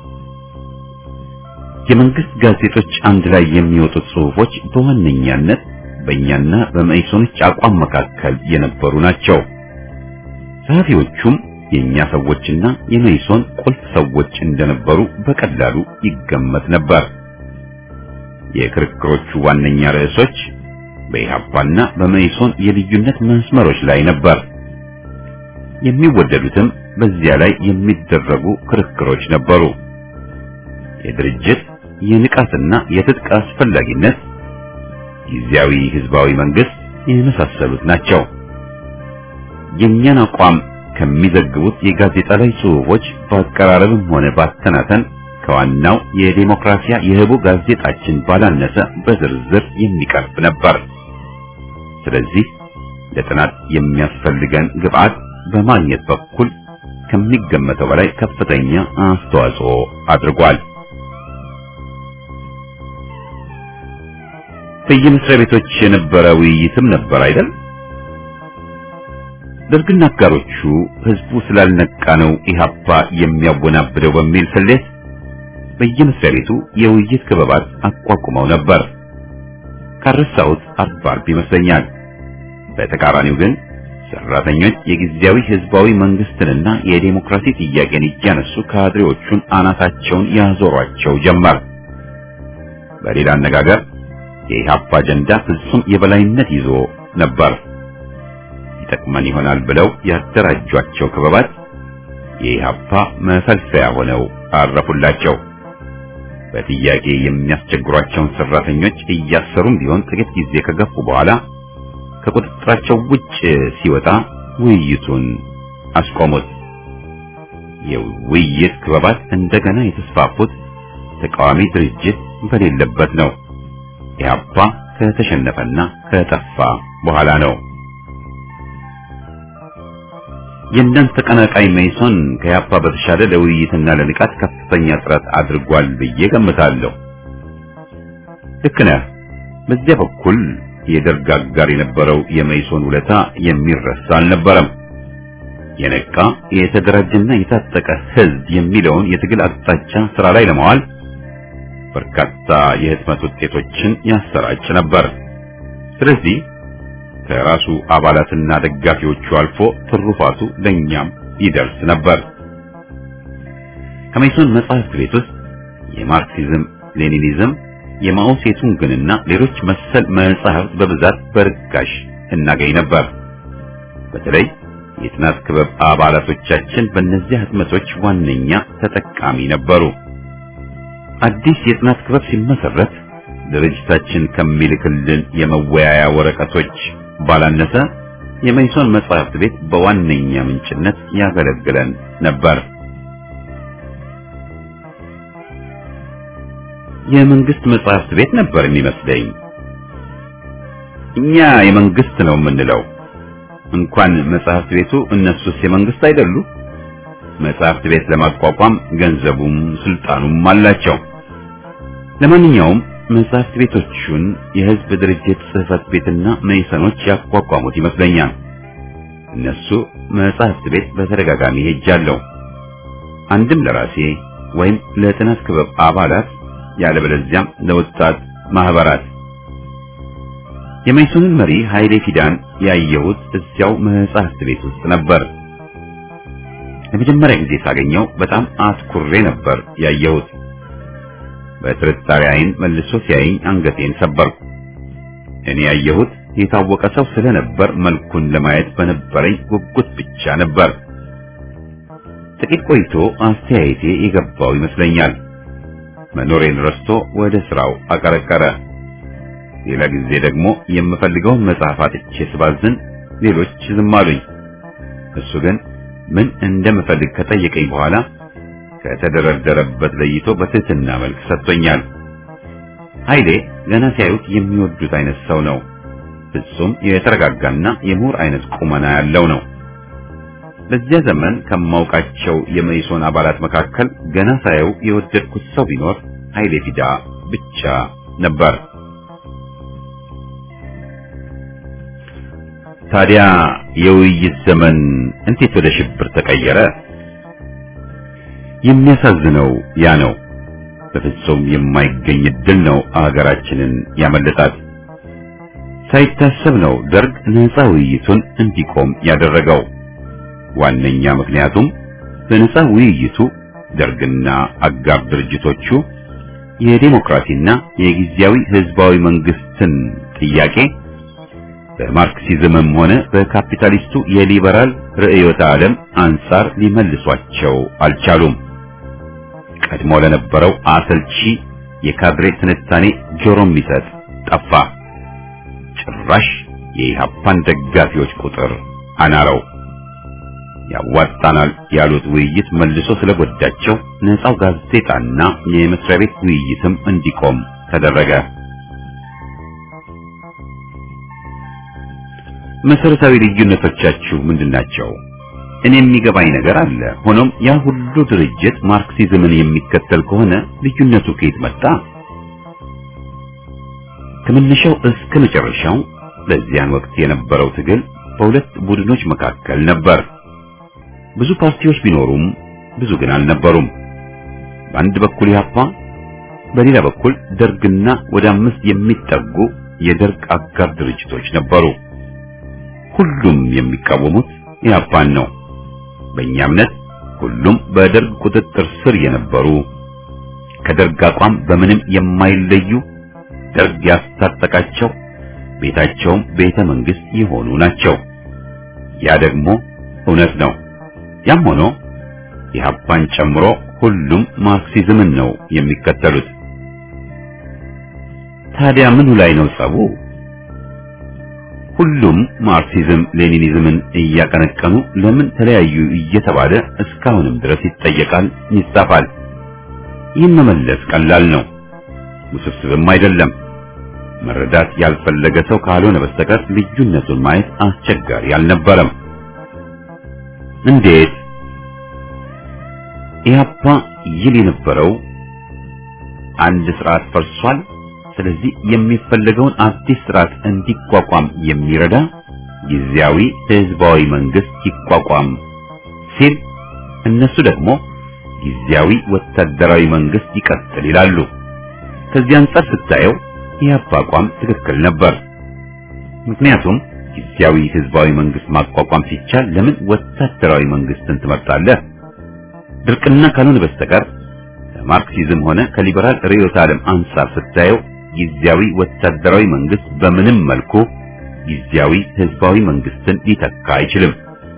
የመንግስት ጋዜጦች አንድ ላይ የሚወጡት ጽሑፎች በዋነኛነት በእኛና በመኢሶኖች አቋም መካከል የነበሩ ናቸው። ጸሐፊዎቹም የኛ ሰዎችና የመኢሶን ቁልፍ ሰዎች እንደነበሩ በቀላሉ ይገመት ነበር። የክርክሮቹ ዋነኛ ርዕሶች በኢህአፓና በመኢሶን የልዩነት መስመሮች ላይ ነበር። የሚወደዱትም በዚያ ላይ የሚደረጉ ክርክሮች ነበሩ። የድርጅት የንቃትና የትጥቅ አስፈላጊነት፣ ጊዜያዊ ህዝባዊ መንግስት የመሳሰሉት ናቸው። የኛን አቋም ከሚዘግቡት የጋዜጣ ላይ ጽሑፎች በአቀራረብም ሆነ ባተናተን ከዋናው የዲሞክራሲያ የህቡ ጋዜጣችን ባላነሰ በዝርዝር የሚቀርብ ነበር። ስለዚህ ለጥናት የሚያስፈልገን ግብዓት በማግኘት በኩል ከሚገመተው በላይ ከፍተኛ አስተዋጽኦ አድርጓል። በየመስሪያ ቤቶች የነበረ ውይይትም ነበር አይደል? ደርግና አጋሮቹ ህዝቡ ስላልነቃ ነው ኢህአፓ የሚያወናብደው በሚል ስሌት በየመስሪያ ቤቱ የውይይት ክበባት አቋቁመው ነበር። ካረሳውት አርባ አርብ ይመስለኛል። በተቃራኒው ግን ሰራተኞች የጊዜያዊ ህዝባዊ መንግስትንና የዲሞክራሲ ጥያቄን እያነሱ ካድሬዎቹን አናታቸውን ያዞሯቸው ጀመር። በሌላ አነጋገር የኢህአፓ አጀንዳ ፍጹም የበላይነት ይዞ ነበር። ይጠቅመን ይሆናል ብለው ያደራጇቸው ክበባት የኢህአፓ መፈልፈያ ሆነው አረፉላቸው። በጥያቄ የሚያስቸግሯቸውን ሰራተኞች እያሰሩም ቢሆን ጥቂት ጊዜ ከገፉ በኋላ ከቁጥጥራቸው ውጭ ሲወጣ ውይይቱን አስቆሙት። የውይይት ክበባት እንደገና የተስፋፉት ተቃዋሚ ድርጅት በሌለበት ነው። ኢህአፓ ከተሸነፈና ከጠፋ በኋላ ነው። የእናንተ ተቀናቃይ መኢሶን ከኢህአፓ በተሻለ ለውይይትና ለንቃት ከፍተኛ ጥረት አድርጓል ብዬ ገምታለሁ። ልክ ነህ። በዚያ በኩል የደርግ አጋር የነበረው የመኢሶን ውለታ የሚረሳ አልነበረም። የነቃ የተደራጀና የታጠቀ ህዝብ የሚለውን የትግል አቅጣጫ ስራ ላይ ለማዋል በርካታ የህትመት ውጤቶችን ያሰራጭ ነበር። ስለዚህ ከራሱ አባላትና ደጋፊዎቹ አልፎ ትሩፋቱ ለኛም ይደርስ ነበር። ከመኢሶን መጽሐፍት ቤት ውስጥ የማርክሲዝም ሌኒኒዝም፣ የማኦ ሴቱንግንና ሌሎች መሰል መጽሐፍት በብዛት በርካሽ እናገኝ ነበር። በተለይ የጥናት ክበብ አባላቶቻችን በእነዚህ ህትመቶች ዋነኛ ተጠቃሚ ነበሩ። አዲስ የጥናት ክበብ ሲመሰረት ድርጅታችን ከሚልክልን የመወያያ ወረቀቶች ባላነሰ የመኢሶን መጽሐፍት ቤት በዋነኛ ምንጭነት ያገለግለን ነበር። የመንግስት መጽሐፍት ቤት ነበር የሚመስለኝ። እኛ የመንግስት ነው የምንለው። እንኳን መጽሐፍት ቤቱ እነሱስ የመንግስት አይደሉ? መጽሐፍት ቤት ለማቋቋም ገንዘቡም ስልጣኑም አላቸው። ለማንኛውም መጽሐፍት ቤቶቹን የህዝብ ድርጅት ጽህፈት ቤትና መኢሶኖች ያቋቋሙት ይመስለኛል። እነሱ መጽሐፍት ቤት በተደጋጋሚ ሄጃለሁ። አንድም ለራሴ ወይም ለጥናት ክበብ አባላት ያለበለዚያም ለወጣት ማህበራት። የመኢሶንን መሪ ኃይሌ ፊዳን ያየሁት እዚያው መጽሐፍት ቤት ውስጥ ነበር። ለመጀመሪያ ጊዜ ሳገኘው በጣም አትኩሬ ነበር ያየሁት። በጥርጣሬ ዓይን መልሶ ሲያየኝ አንገቴን ሰበርኩ። እኔ ያየሁት የታወቀ ሰው ስለነበር መልኩን ለማየት በነበረኝ ጉጉት ብቻ ነበር። ጥቂት ቆይቶ አስተያየቴ የገባው ይመስለኛል። መኖሬን ረስቶ ወደ ስራው አቀረቀረ። ሌላ ጊዜ ደግሞ የምፈልገውን መጽሐፍ አጥቼ ስባዝን ሌሎች ዝም አሉኝ። እሱ ግን ምን እንደምፈልግ ከጠየቀኝ በኋላ ከተደረደረበት ለይቶ በትህትና መልክ ሰጥቶኛል። ኃይሌ ገና ሲያዩት የሚወዱት አይነት ሰው ነው። ፍጹም የተረጋጋና የምሁር አይነት ቁመና ያለው ነው። በዚያ ዘመን ከማውቃቸው የመኢሶን አባላት መካከል ገና ሳየው የወደድኩት ሰው ቢኖር ኃይሌ ፊዳ ብቻ ነበር። ታዲያ የውይይት ዘመን እንዴት ወደ ሽብር ተቀየረ? የሚያሳዝነው ያ ነው። በፍጹም የማይገኝ ድል ነው አገራችንን ያመለጣት። ሳይታሰብ ነው ደርግ ነፃ ውይይቱን እንዲቆም ያደረገው። ዋነኛ ምክንያቱም በነፃ ውይይቱ ደርግና አጋር ድርጅቶቹ የዲሞክራሲና የጊዜያዊ ህዝባዊ መንግስትን ጥያቄ በማርክሲዝምም ሆነ በካፒታሊስቱ የሊበራል ርዕዮተ ዓለም አንጻር ሊመልሷቸው አልቻሉም። ቀድሞ ለነበረው አሰልቺ የካድሬ ትንታኔ ጆሮ የሚሰጥ ጠፋ። ጭራሽ የኢህአፓን ደጋፊዎች ቁጥር አናረው። ያዋጣናል ያሉት ውይይት መልሶ ስለጎዳቸው ነፃው ጋዜጣና የመስሪያ ቤት ውይይትም እንዲቆም ተደረገ። መሰረታዊ ልዩነቶቻችሁ ምንድናቸው? እኔ የሚገባኝ ነገር አለ። ሆኖም ያ ሁሉ ድርጅት ማርክሲዝምን የሚከተል ከሆነ ልዩነቱ ከየት መጣ? ከመነሻው እስከ መጨረሻው በዚያን ወቅት የነበረው ትግል በሁለት ቡድኖች መካከል ነበር። ብዙ ፓርቲዎች ቢኖሩም ብዙ ግን አልነበሩም። በአንድ በኩል ኢህአፓ፣ በሌላ በኩል ደርግና ወደ አምስት የሚጠጉ የደርግ አጋር ድርጅቶች ነበሩ። ሁሉም የሚቃወሙት ኢህአፓን ነው። በእኛ እምነት ሁሉም በደርግ ቁጥጥር ስር የነበሩ ከደርግ አቋም በምንም የማይለዩ ደርግ ያስታጠቃቸው ቤታቸውም ቤተ መንግስት የሆኑ ናቸው። ያ ደግሞ እውነት ነው። ያም ሆኖ ኢህአፓን ጨምሮ ሁሉም ማርክሲዝምን ነው የሚከተሉት። ታዲያ ምኑ ላይ ነው ጸቡ? ሁሉም ማርክሲዝም ሌኒኒዝምን እያቀነቀኑ ለምን ተለያዩ እየተባለ እስካሁንም ድረስ ይጠየቃል፣ ይጻፋል። ይህን መመለስ ቀላል ነው፣ ውስብስብም አይደለም። መረዳት ያልፈለገ ሰው ካልሆነ በስተቀር ልዩነቱን ማየት አስቸጋሪ አልነበረም። እንዴት? ኢህአፓ ይል የነበረው አንድ ስርዓት ፈርሷል፣ ስለዚህ የሚፈለገውን አዲስ ስርዓት እንዲቋቋም የሚረዳ ጊዜያዊ ህዝባዊ መንግስት ይቋቋም ሲል፣ እነሱ ደግሞ ጊዜያዊ ወታደራዊ መንግስት ይቀጥል ይላሉ። ከዚህ አንጻር ስታየው የኢህአፓ አቋም ትክክል ነበር። ምክንያቱም ጊዜያዊ ህዝባዊ መንግስት ማቋቋም ሲቻል ለምን ወታደራዊ መንግስትን ትመርጣለህ? ድርቅና ካልሆነ በስተቀር ከማርክሲዝም ሆነ ከሊበራል ርዕዮተ ዓለም አንጻር ስታየው ጊዜያዊ ወታደራዊ መንግስት በምንም መልኩ ጊዜያዊ ህዝባዊ መንግስትን ሊተካ አይችልም።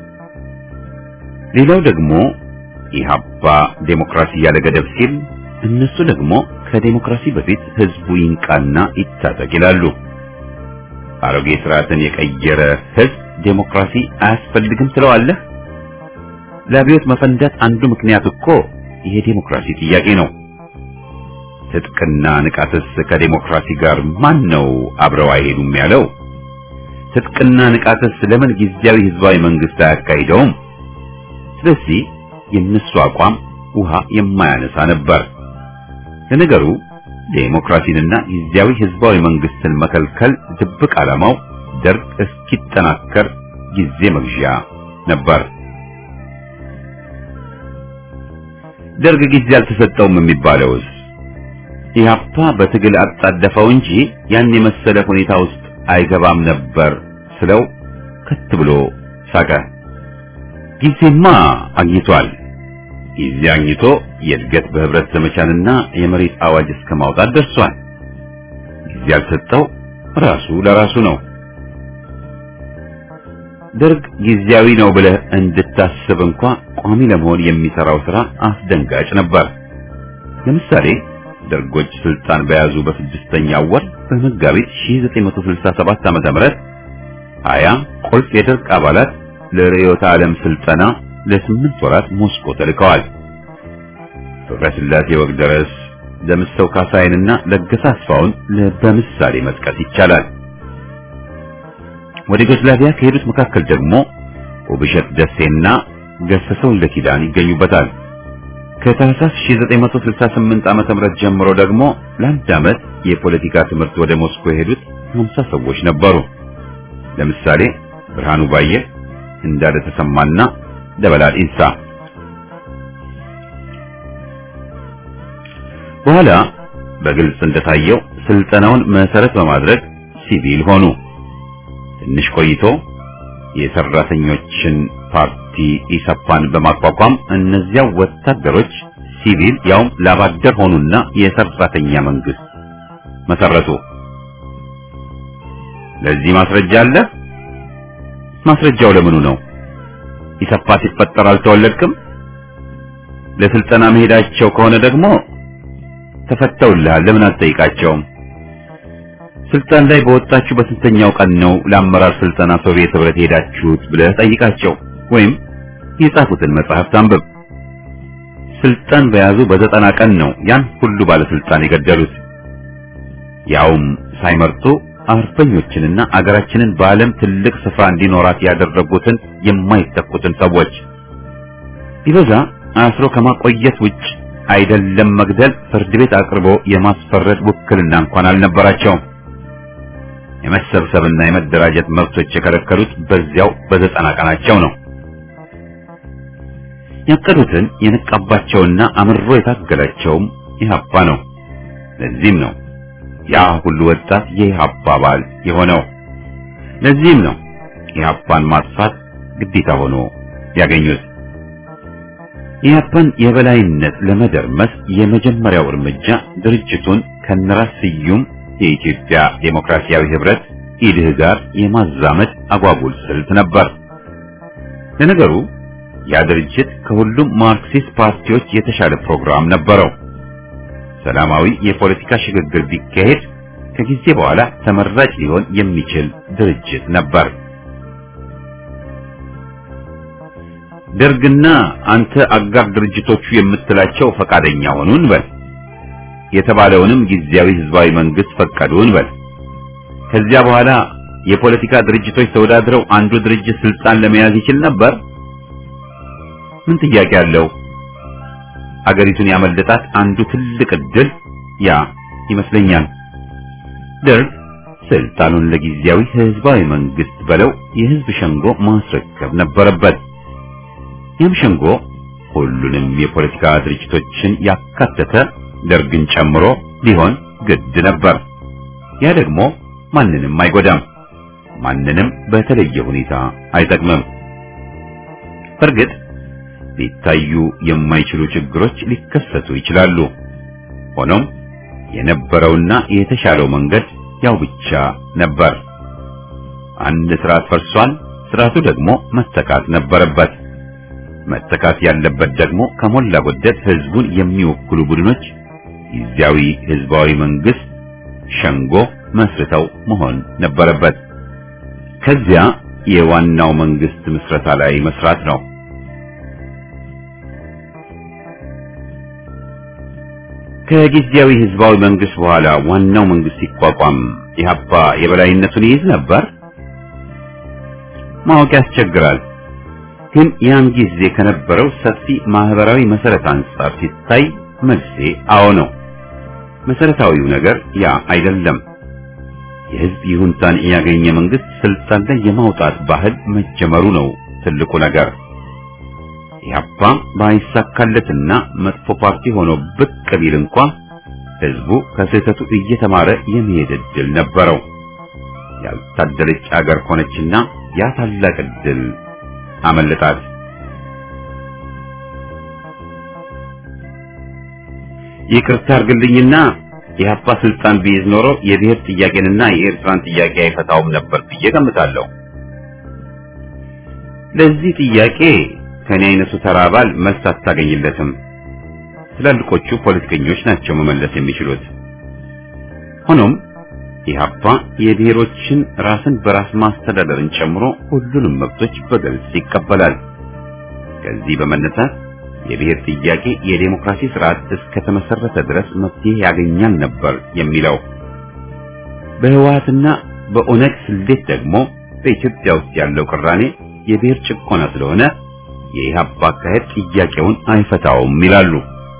ሌላው ደግሞ ኢህአፓ ዴሞክራሲ ያለ ገደብ ሲል፣ እነሱ ደግሞ ከዴሞክራሲ በፊት ህዝቡ ይንቃና ይታጠቅ ይላሉ። አሮጌ ስርዓትን የቀየረ ህዝብ ዴሞክራሲ አያስፈልግም ትለዋለህ? ለአብዮት መፈንዳት አንዱ ምክንያት እኮ ይሄ ዴሞክራሲ ጥያቄ ነው። ትጥቅና ንቃትስ ከዴሞክራሲ ጋር ማን ነው አብረው አይሄዱም ያለው? ትጥቅና ንቃትስ ለምን ጊዜያዊ ህዝባዊ መንግስት አያካሂደውም? ስለዚህ የነሱ አቋም ውሃ የማያነሳ ነበር። ለነገሩ ዴሞክራሲንና ጊዜያዊ ህዝባዊ መንግስትን መከልከል ድብቅ ዓላማው ደርግ እስኪጠናከር ጊዜ መግዣ ነበር። ደርግ ጊዜ አልተሰጠውም የሚባለውስ ኢህአፓ በትግል አጣደፈው እንጂ ያን የመሰለ ሁኔታ ውስጥ አይገባም ነበር ስለው ከት ብሎ ሳቀ። ጊዜማ አግኝቷል። ጊዜ አግኝቶ የእድገት በህብረት ዘመቻንና የመሬት አዋጅ እስከ ማውጣት ደርሷል። ጊዜ ያልሰጠው ራሱ ለራሱ ነው። ደርግ ጊዜያዊ ነው ብለህ እንድታስብ እንኳ ቋሚ ለመሆን የሚሰራው ስራ አስደንጋጭ ነበር። ለምሳሌ ደርጎች ስልጣን በያዙ በስድስተኛው ወር በመጋቢት ሺህ ዘጠኝ መቶ ስልሳ ሰባት ዓመተ ምህረት ሀያ ቁልፍ የደርግ አባላት ለርዕዮተ ዓለም ስልጠና ለስምንት ወራት ሞስኮ ተልከዋል። ፍቅረስላሴ ወግደረስ፣ ደምሰው ካሳይንና ለገሰ አስፋውን በምሳሌ መጥቀስ ይቻላል። ወደ ዩጎዝላቪያ ከሄዱት መካከል ደግሞ ውብሸት ደሴና ገሰሰው ለኪዳን ይገኙበታል። ከታህሳስ ሺህ ዘጠኝ መቶ ስልሳ ስምንት ዓመተ ምህረት ጀምሮ ደግሞ ለአንድ ዓመት የፖለቲካ ትምህርት ወደ ሞስኮ የሄዱት ሃምሳ ሰዎች ነበሩ። ለምሳሌ ብርሃኑ ባየ፣ እንዳለ ተሰማና ደበላል ኢንሳ። በኋላ በግልጽ እንደታየው ስልጠናውን መሰረት በማድረግ ሲቪል ሆኑ። ትንሽ ቆይቶ የሰራተኞችን ፓርቲ ኢሰፓን በማቋቋም እነዚያው ወታደሮች ሲቪል ያውም ላባደር ሆኑና የሰራተኛ መንግስት መሰረቱ። ለዚህ ማስረጃ አለ። ማስረጃው ለምኑ ነው? ኢሰፓ ሲፈጠር አልተወለድክም? ለስልጠና መሄዳቸው ከሆነ ደግሞ ተፈተውልሃል፣ ለምን አትጠይቃቸውም? ስልጣን ላይ በወጣችሁ በስንተኛው ቀን ነው ለአመራር ስልጠና ሶቪየት ህብረት ሄዳችሁት ብለህ ጠይቃቸው፣ ወይም የጻፉትን መጽሐፍ ታንብብ። ስልጣን በያዙ በዘጠና ቀን ነው ያን ሁሉ ባለስልጣን የገደሉት፣ ያውም ሳይመርጡ አርበኞችንና አገራችንን በዓለም ትልቅ ስፍራ እንዲኖራት ያደረጉትን የማይተኩትን ሰዎች። ቢበዛ አስሮ ከማቆየት ውጭ አይደለም መግደል፣ ፍርድ ቤት አቅርቦ የማስፈረድ ውክልና እንኳን አልነበራቸውም። የመሰብሰብና የመደራጀት መብቶች የከለከሉት በዚያው በዘጠና ቀናቸው ነው። ያቀዱትን የነቃባቸውና አምሮ የታገላቸውም ኢህአፓ ነው። ለዚህም ነው ያ ሁሉ ወጣት የኢህአፓ አባል የሆነው። ለዚህም ነው ኢህአፓን ማጥፋት ግዴታ ሆኖ ያገኙት። ኢህአፓን የበላይነት ለመደርመስ የመጀመሪያው እርምጃ ድርጅቱን ከነራስ ስዩም የኢትዮጵያ ዴሞክራሲያዊ ህብረት ኢድህ ጋር የማዛመድ አጓጉል ስልት ነበር። ለነገሩ ያ ድርጅት ከሁሉም ማርክሲስት ፓርቲዎች የተሻለ ፕሮግራም ነበረው። ሰላማዊ የፖለቲካ ሽግግር ቢካሄድ ከጊዜ በኋላ ተመራጭ ሊሆን የሚችል ድርጅት ነበር። ደርግና አንተ አጋር ድርጅቶቹ የምትላቸው ፈቃደኛ ሆኑ እንበል። የተባለውንም ጊዜያዊ ህዝባዊ መንግስት ፈቀዱ እንበል። ከዚያ በኋላ የፖለቲካ ድርጅቶች ተወዳድረው አንዱ ድርጅት ስልጣን ለመያዝ ይችል ነበር? ምን ጥያቄ አለው? አገሪቱን ያመለጣት አንዱ ትልቅ እድል ያ ይመስለኛል። ደርግ ስልጣኑን ለጊዜያዊ ህዝባዊ መንግስት በለው የህዝብ ሸንጎ ማስረከብ ነበረበት። ይህም ሸንጎ ሁሉንም የፖለቲካ ድርጅቶችን ያካተተ ደርግን ጨምሮ ሊሆን ግድ ነበር። ያ ደግሞ ማንንም አይጎዳም፣ ማንንም በተለየ ሁኔታ አይጠቅምም። በእርግጥ ሊታዩ የማይችሉ ችግሮች ሊከሰቱ ይችላሉ። ሆኖም የነበረውና የተሻለው መንገድ ያው ብቻ ነበር። አንድ ስርዓት ፈርሷል፣ ስርዓቱ ደግሞ መተካት ነበረበት። መተካት ያለበት ደግሞ ከሞላ ጎደል ህዝቡን የሚወክሉ ቡድኖች ጊዜያዊ ህዝባዊ መንግስት ሸንጎ መስርተው መሆን ነበረበት። ከዚያ የዋናው መንግስት ምስረታ ላይ መስራት ነው። ከጊዜያዊ ህዝባዊ መንግስት በኋላ ዋናው መንግስት ሲቋቋም ኢህአፓ የበላይነቱን ይይዝ ነበር? ማወቅ ያስቸግራል። ግን ያን ጊዜ ከነበረው ሰፊ ማህበራዊ መሰረት አንጻር ሲታይ መልሴ አዎ ነው። መሰረታዊው ነገር ያ አይደለም። የህዝብ ይሁንታን ያገኘ መንግስት ስልጣን ላይ የማውጣት ባህል መጀመሩ ነው ትልቁ ነገር። ኢህአፓ ባይሳካለትና መጥፎ ፓርቲ ሆኖ ብቅ ቢል እንኳን ህዝቡ ከስህተቱ እየተማረ የሚሄድ ዕድል ነበረው። ያልታደለች አገር ሆነችና ያ ታላቅ ዕድል አመለጣት። ይቅርታ አድርግልኝና ኢህአፓ ስልጣን ቢይዝ ኖሮ የብሔር ጥያቄንና የኤርትራን ጥያቄ አይፈታውም ነበር ብዬ ገምታለሁ። ለዚህ ጥያቄ ከኔ አይነቱ ተራባል መልስ አታገኝለትም። ትላልቆቹ ፖለቲከኞች ናቸው መመለስ የሚችሉት። ሆኖም ኢህአፓ የብሔሮችን ራስን በራስ ማስተዳደርን ጨምሮ ሁሉንም መብቶች በግልጽ ይቀበላል። ከዚህ በመነሳት የብሔር ጥያቄ የዴሞክራሲ ስርዓት እስከተመሰረተ ድረስ መፍትሄ ያገኛል ነበር የሚለው። በህወሓትና በኦነግ ስሌት ደግሞ በኢትዮጵያ ውስጥ ያለው ቅራኔ የብሔር ጭቆና ስለሆነ የኢህአፓ አካሄድ ጥያቄውን አይፈታውም ይላሉ።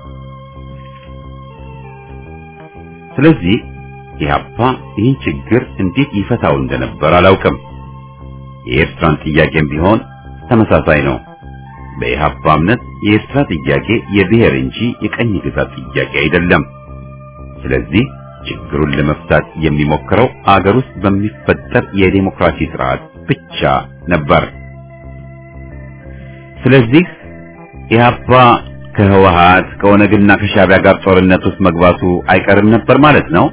ስለዚህ ኢህአፓ ይህን ችግር እንዴት ይፈታው እንደነበር አላውቅም። የኤርትራን ጥያቄም ቢሆን ተመሳሳይ ነው። በኢህአፓ እምነት የኤርትራ ጥያቄ የብሔር እንጂ የቀኝ ግዛት ጥያቄ አይደለም። ስለዚህ ችግሩን ለመፍታት የሚሞክረው አገር ውስጥ በሚፈጠር የዲሞክራሲ ስርዓት ብቻ ነበር። ስለዚህ ኢህአፓ ከህወሓት ከኦነግና ከሻዕቢያ ጋር ጦርነት ውስጥ መግባቱ አይቀርም ነበር ማለት ነው።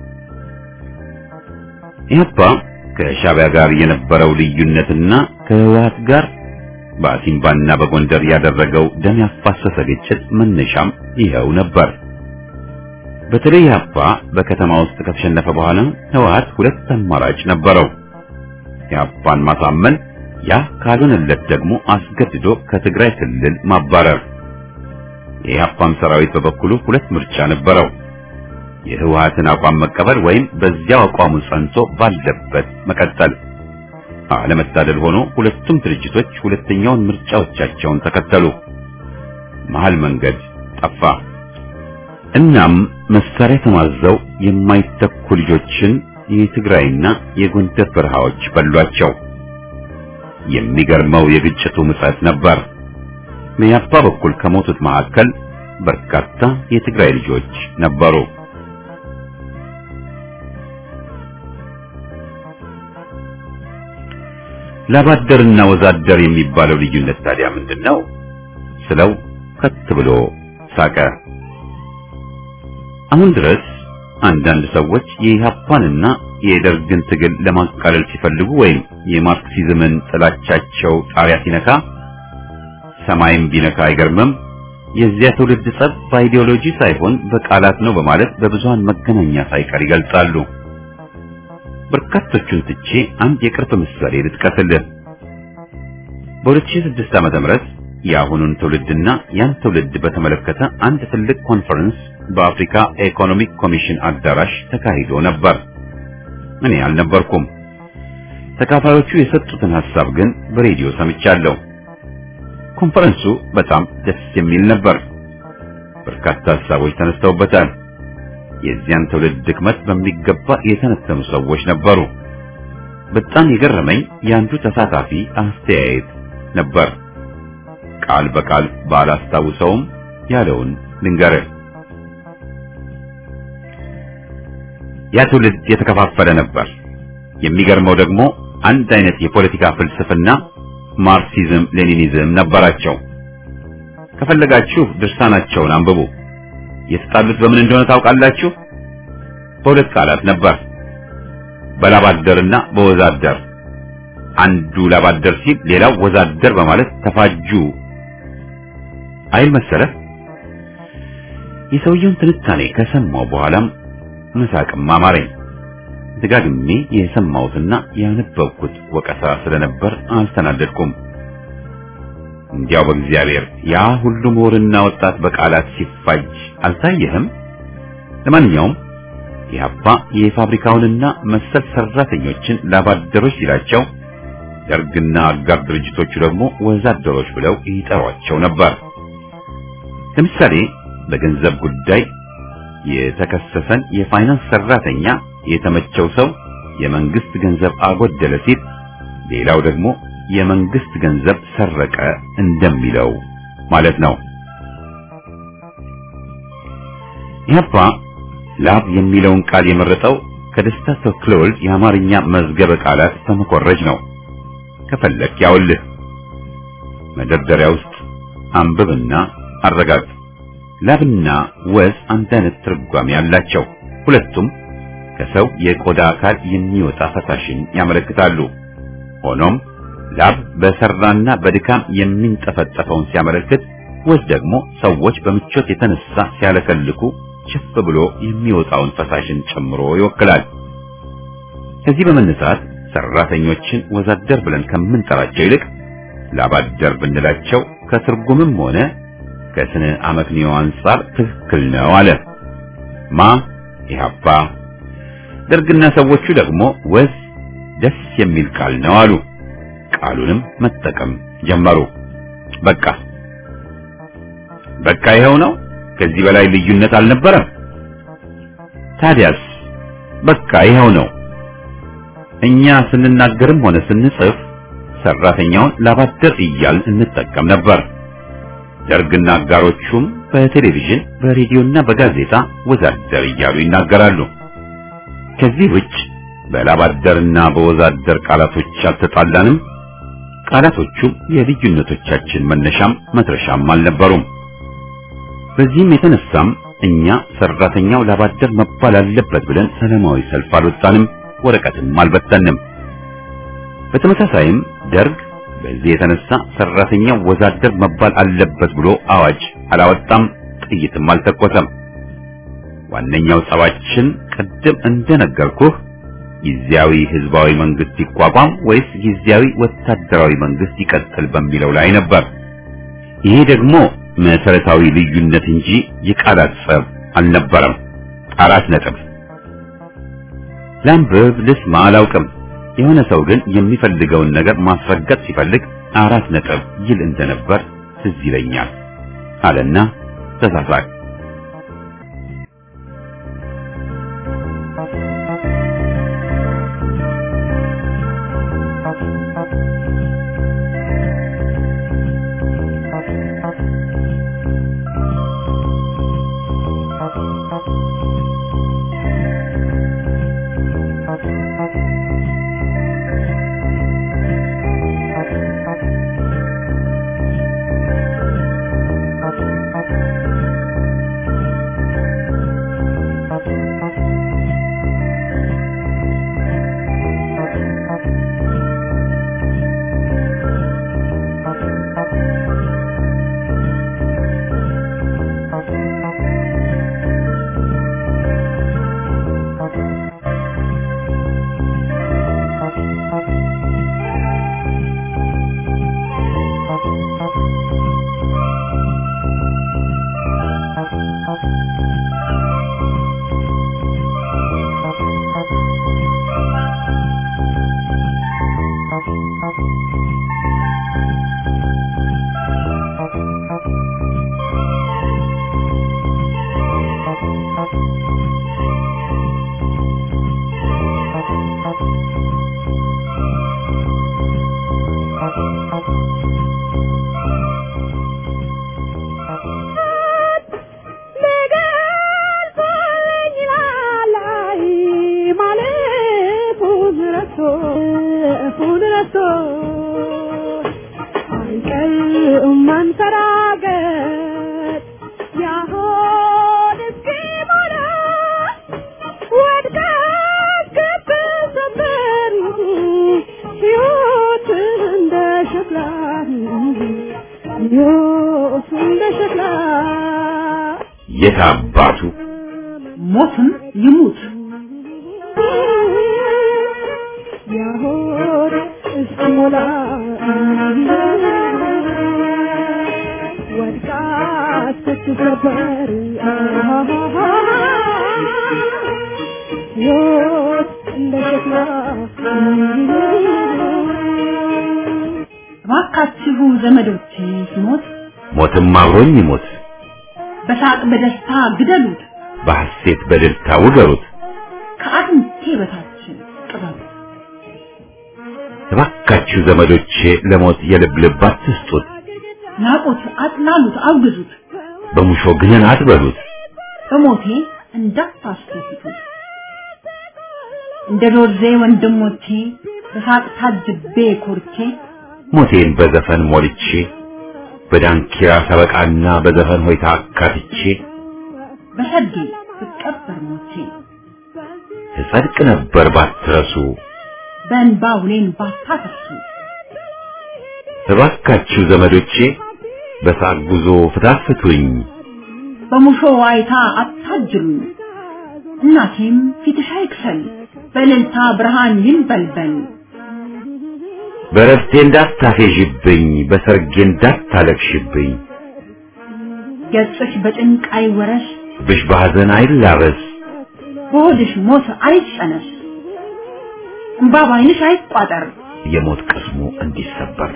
ኢህአፓ ከሻዕቢያ ጋር የነበረው ልዩነትና ከህወሓት ጋር በአሲምባና በጎንደር ያደረገው ደም ያፋሰሰ ግጭት መነሻም ይኸው ነበር። በተለይ ኢህአፓ በከተማ ውስጥ ከተሸነፈ በኋላ ህወሓት ሁለት አማራጭ ነበረው። ኢህአፓን ማሳመን፣ ያ ካልሆነለት ደግሞ አስገድዶ ከትግራይ ክልል ማባረር። የኢህአፓም ሰራዊት በበኩሉ ሁለት ምርጫ ነበረው። የህወሓትን አቋም መቀበል ወይም በዚያው አቋሙ ጸንቶ ባለበት መቀጠል። አለመታደል ሆኖ ሁለቱም ድርጅቶች ሁለተኛውን ምርጫዎቻቸውን ተከተሉ። መሃል መንገድ ጠፋ። እናም መሳሪያ ተማዘው የማይተኩ ልጆችን የትግራይና የጎንደር በረሃዎች በሏቸው። የሚገርመው የግጭቱ ምጸት ነበር። በኢህአፓ በኩል ከሞቱት መካከል በርካታ የትግራይ ልጆች ነበሩ። ላባደርና ወዛደር የሚባለው ልዩነት ታዲያ ምንድነው? ስለው ከት ብሎ ሳቀ። አሁን ድረስ አንዳንድ ሰዎች የኢህአፓንና የደርግን ትግል ለማቃለል ሲፈልጉ ወይም የማርክሲዝምን ጥላቻቸው ጣሪያ ሲነካ ሰማይም ቢነካ አይገርምም፣ የዚያ ትውልድ ጸብ በአይዲዮሎጂ ሳይሆን በቃላት ነው በማለት በብዙሃን መገናኛ ሳይቀር ይገልጻሉ። በርካቶቹን ትቼ አንድ የቅርብ ምሳሌ ልጥቀስልህ። በሁለት ሺህ ስድስት ዓመተ ምህረት የአሁኑን ትውልድና ያን ትውልድ በተመለከተ አንድ ትልቅ ኮንፈረንስ በአፍሪካ ኢኮኖሚክ ኮሚሽን አዳራሽ ተካሂዶ ነበር። እኔ አልነበርኩም። ተካፋዮቹ የሰጡትን ሐሳብ ግን በሬዲዮ ሰምቻለሁ። ኮንፈረንሱ በጣም ደስ የሚል ነበር። በርካታ ሐሳቦች ተነስተውበታል። የዚያን ትውልድ ድክመት በሚገባ የተነተኑ ሰዎች ነበሩ። በጣም የገረመኝ የአንዱ ተሳታፊ አስተያየት ነበር። ቃል በቃል ባላስታውሰውም ያለውን ልንገርህ። ያ ትውልድ የተከፋፈለ ነበር። የሚገርመው ደግሞ አንድ አይነት የፖለቲካ ፍልስፍና ማርክሲዝም ሌኒኒዝም ነበራቸው። ከፈለጋችሁ ድርሳናቸውን አንብቡ። የተጣሉት በምን እንደሆነ ታውቃላችሁ? በሁለት ቃላት ነበር፣ በላባደርና በወዛደር። አንዱ ላባደር ሲል ሌላው ወዛደር በማለት ተፋጁ አይል መሰለህ። የሰውየውን ትንታኔ ከሰማው በኋላም መሳቅም አማረኝ። ደጋግሜ የሰማሁትና ያነበብኩት ወቀሳ ስለነበር አልተናደድኩም። እንዲያው በእግዚአብሔር ያ ሁሉ ምሁርና ወጣት በቃላት ሲፋጅ አልታየህም? ለማንኛውም ኢህአፓ የፋብሪካውንና መሰል ሰራተኞችን ላባደሮች ሲላቸው፣ ደርግና አጋር ድርጅቶቹ ደግሞ ወዛደሮች ብለው ይጠሯቸው ነበር። ለምሳሌ በገንዘብ ጉዳይ የተከሰሰን የፋይናንስ ሰራተኛ የተመቸው ሰው የመንግስት ገንዘብ አጎደለ ሲል፣ ሌላው ደግሞ የመንግስት ገንዘብ ሰረቀ እንደሚለው ማለት ነው። ኢህአፓ ላብ የሚለውን ቃል የመረጠው ከደስታ ተክለወልድ የአማርኛ መዝገበ ቃላት በመኮረጅ ነው። ከፈለክ ያውልህ መደርደሪያ ውስጥ አንብብና አረጋግጥ። ላብና ወዝ አንድ አይነት ትርጓሜ ያላቸው፣ ሁለቱም ከሰው የቆዳ አካል የሚወጣ ፈሳሽን ያመለክታሉ። ሆኖም ላብ በሰራና በድካም የሚንጠፈጠፈውን ሲያመለክት፣ ወዝ ደግሞ ሰዎች በምቾት የተነሳ ሲያለከልኩ ችፍ ብሎ የሚወጣውን ፈሳሽን ጨምሮ ይወክላል። ከዚህ በመነሳት ሰራተኞችን ወዛደር ብለን ከምንጠራቸው ይልቅ ላባደር ብንላቸው ከትርጉምም ሆነ ከስነ አመክንዮ አንፃር ትክክል ነው አለ። ማ ኢህአፓ። ደርግና ሰዎቹ ደግሞ ወዝ ደስ የሚል ቃል ነው አሉ። ቃሉንም መጠቀም ጀመሩ። በቃ በቃ ይሄው ነው። ከዚህ በላይ ልዩነት አልነበረም። ታዲያስ በቃ ይሄው ነው። እኛ ስንናገርም ሆነ ስንጽፍ ሰራተኛውን ላባደር እያልን እንጠቀም ነበር። ደርግና አጋሮቹም በቴሌቪዥን በሬዲዮና በጋዜጣ ወዛደር እያሉ ይናገራሉ። ከዚህ ውጭ በላባደርና በወዛደር ቃላቶች አልተጣላንም። ቃላቶቹም የልዩነቶቻችን መነሻም መድረሻም አልነበሩም። በዚህም የተነሳም እኛ ሰራተኛው ላባደር መባል አለበት ብለን ሰላማዊ ሰልፍ አልወጣንም፣ ወረቀትም አልበተንም። በተመሳሳይም ደርግ በዚህ የተነሳ ሰራተኛው ወዛደር መባል አለበት ብሎ አዋጅ አላወጣም፣ ጥይትም አልተኮሰም። ዋነኛው ጸባችን ቅድም እንደነገርኩህ ጊዜያዊ ህዝባዊ መንግስት ይቋቋም ወይስ ጊዜያዊ ወታደራዊ መንግስት ይቀጥል በሚለው ላይ ነበር። ይሄ ደግሞ መሰረታዊ ልዩነት እንጂ የቃላት ጸብ አልነበረም። አራት ነጥብ። ላንብብ ልስማ አላውቅም። የሆነ ሰው ግን የሚፈልገውን ነገር ማስረገጥ ሲፈልግ አራት ነጥብ ይል እንደነበር ትዝ ይለኛል አለና ተሳሳቅ። የታባቱ ሞትም ይሙት ያሆር እስሞላ ወድቃ ስትሰበር ዮት እንደሸክላ እባካችሁ ዘመዶቼ ሲሞት ሞትም አብሮኝ ይሞት፣ በሳቅ በደስታ ግደሉት፣ በሐሴት በደስታ ውገሩት፣ ከአጥንቴ በታች ቅበሩት። እባካችሁ ዘመዶቼ ለሞት የልብ ልብ አትስጡት፣ ናቁት፣ አጥላሉት፣ አውግዙት፣ በሙሾ ግን አትበሉት፣ በሞቴ እንዳታስደስቱት። እንደ ዶርዜ ወንድሞቼ በሳቅ ታጅቤ ኮርቼ ሞቴን በዘፈን ሞልቼ በዳንኪራ ሰበቃና በዘፈን ሆይታ አካትቼ በሰዲ ብቀበር ሞቼ ትጸድቅ ነበር ባትረሱ፣ በእንባ ውሌን ባታፈሱ። እባካችሁ ዘመዶቼ በሳቅ ጉዞ ፍታፍቱኝ፣ በሙሾ ዋይታ አታጅሉኝ። እናቴም ፊትሽ አይክፈል በእልልታ ብርሃን ይንበልበል በረፍቴ እንዳታፌዥብኝ በሰርጌ እንዳታለቅሽብኝ ገጽሽ በጭንቅ አይወረስ ብሽ በሐዘን አይላበስ በሆድሽ ሞት አይጨነስ እንባ ባይንሽ አይቋጠር የሞት ቅስሙ እንዲሰበር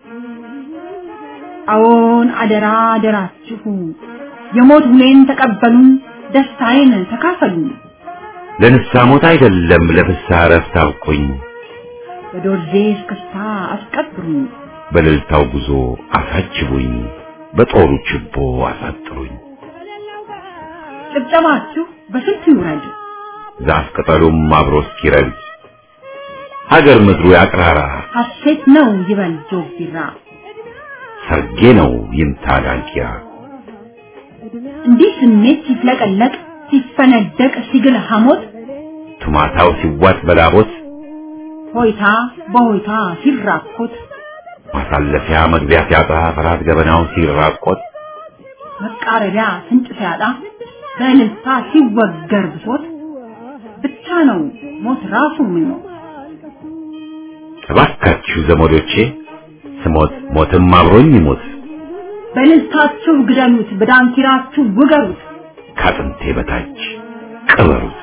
አዎን አደራ አደራችሁ የሞት ሁሌን ተቀበሉ ደስታዬን ተካፈሉ ለንስሐ ሞት አይደለም ለፍስሐ ዕረፍት አብቁኝ በዶርዜ እስክስታ አስቀብሩኝ በእልልታው ጉዞ አሳጅቡኝ በጦሩ ችቦ አሳጥሩኝ ጭብጨባችሁ በስንቱ ይውረድ ዛፍ ቅጠሉም አብሮ እስኪረግድ ሀገር ምድሩ ያቅራራ ሐሴት ነው ይበል ጆቢራ ሰርጌ ነው ይምታ ዳንኪራ እንዲህ ስሜት ሲፍለቀለቅ ሲፈነደቅ ሲግል ሐሞት ቱማታው ሲዋጥ በላቦት ሆይታ በሆይታ ሲራኮት ማሳለፊያ መግቢያ ሲያጣ ፍርሃት ገበናው ሲራቆት መቃረቢያ ፍንጭ ሲያጣ በእልልታ ሲወገር ብሶት ብቻ ነው ሞት ራሱ ምኞት እባካችሁ ዘመዶቼ ስሞት ሞትም አብሮኝ ይሞት በእልልታችሁ ግደሉት በዳንኪራችሁ ውገሩት ካጥንቴ በታች ቅበሩት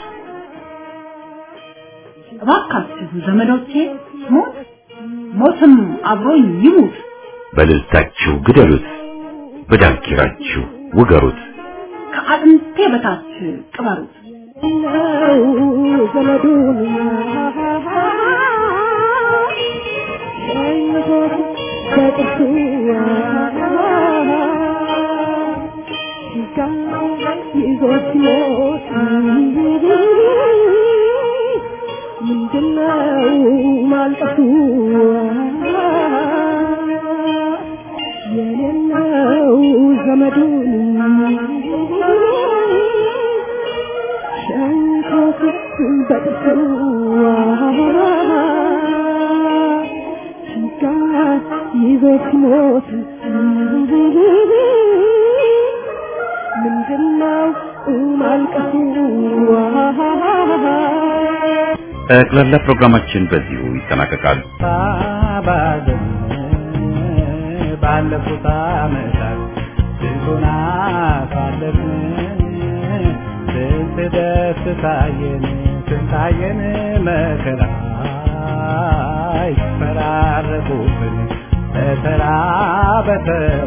እባካችሁ ዘመዶቼ ሞት ሞትም አብሮኝ ይሙት በእልልታችሁ ግደሉት በዳንኪራችሁ ውገሩት ከአጥንቴ በታች ቅበሩት ዘመዱን በጥርሱ ይዞት ሞት ምንድነው ማልቀሱ የሌለው ዘመዱን ሸንኮት በጥርሱ ይዞት ሞት ምንድነው ማልቀሱ ጠቅላላ ፕሮግራማችን በዚሁ ይጠናቀቃል። ባለፉት ዓመታት ስንቱን አሳለፍን ስንት ደስታየን ስንታየን መከራ ይፈራረቁብን በተራ በተራ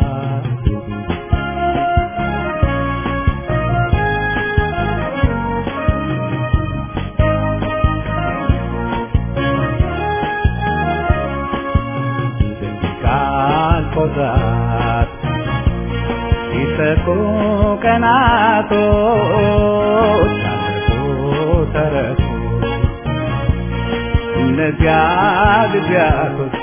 ቆዛት ይሰቁ ቀናቶች አለፉ ተረፉ እነዚያ ጊዜያቶች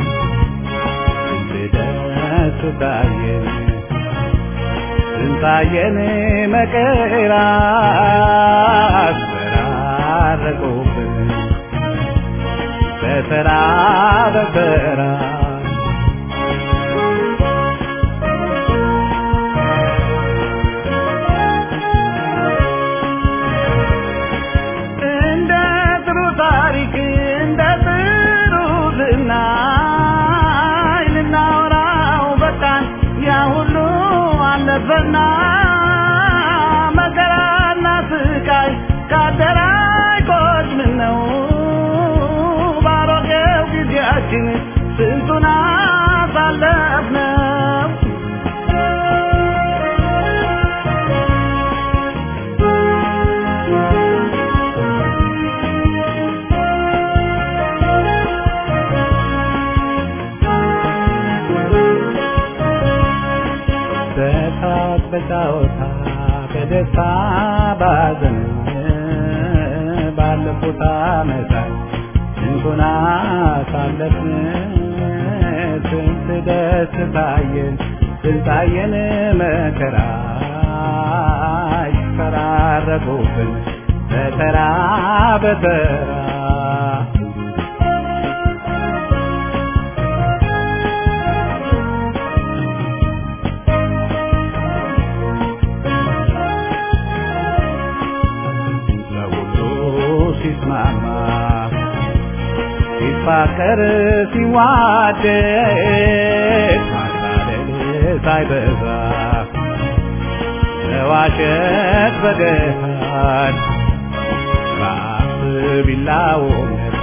እንደደስ ታየን ስንታየን መከራ አስፈራረቁብን በተራ በተራ በና መከራና ስቃይ ካደራይ ቆጭ ምን ነው ባሮጌው ጊዜያችን ስንቱን አሳለፍነው በጫወታ በደስታ ባዘን ባለፉት ዓመታት ስንቱን አሳለፍን ስንት ደስታየን ስንታየን መከራ ይፈራረቁብን በተራ በተራ ሲስማማ ሲፋቀር ሲዋደድ ማታለል ሳይበዛ መዋሸት በገሃድ ራስ ቢላውነት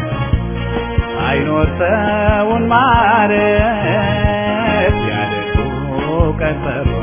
አይኖር ሰውን ማለት ያደጉ ቀጠሮ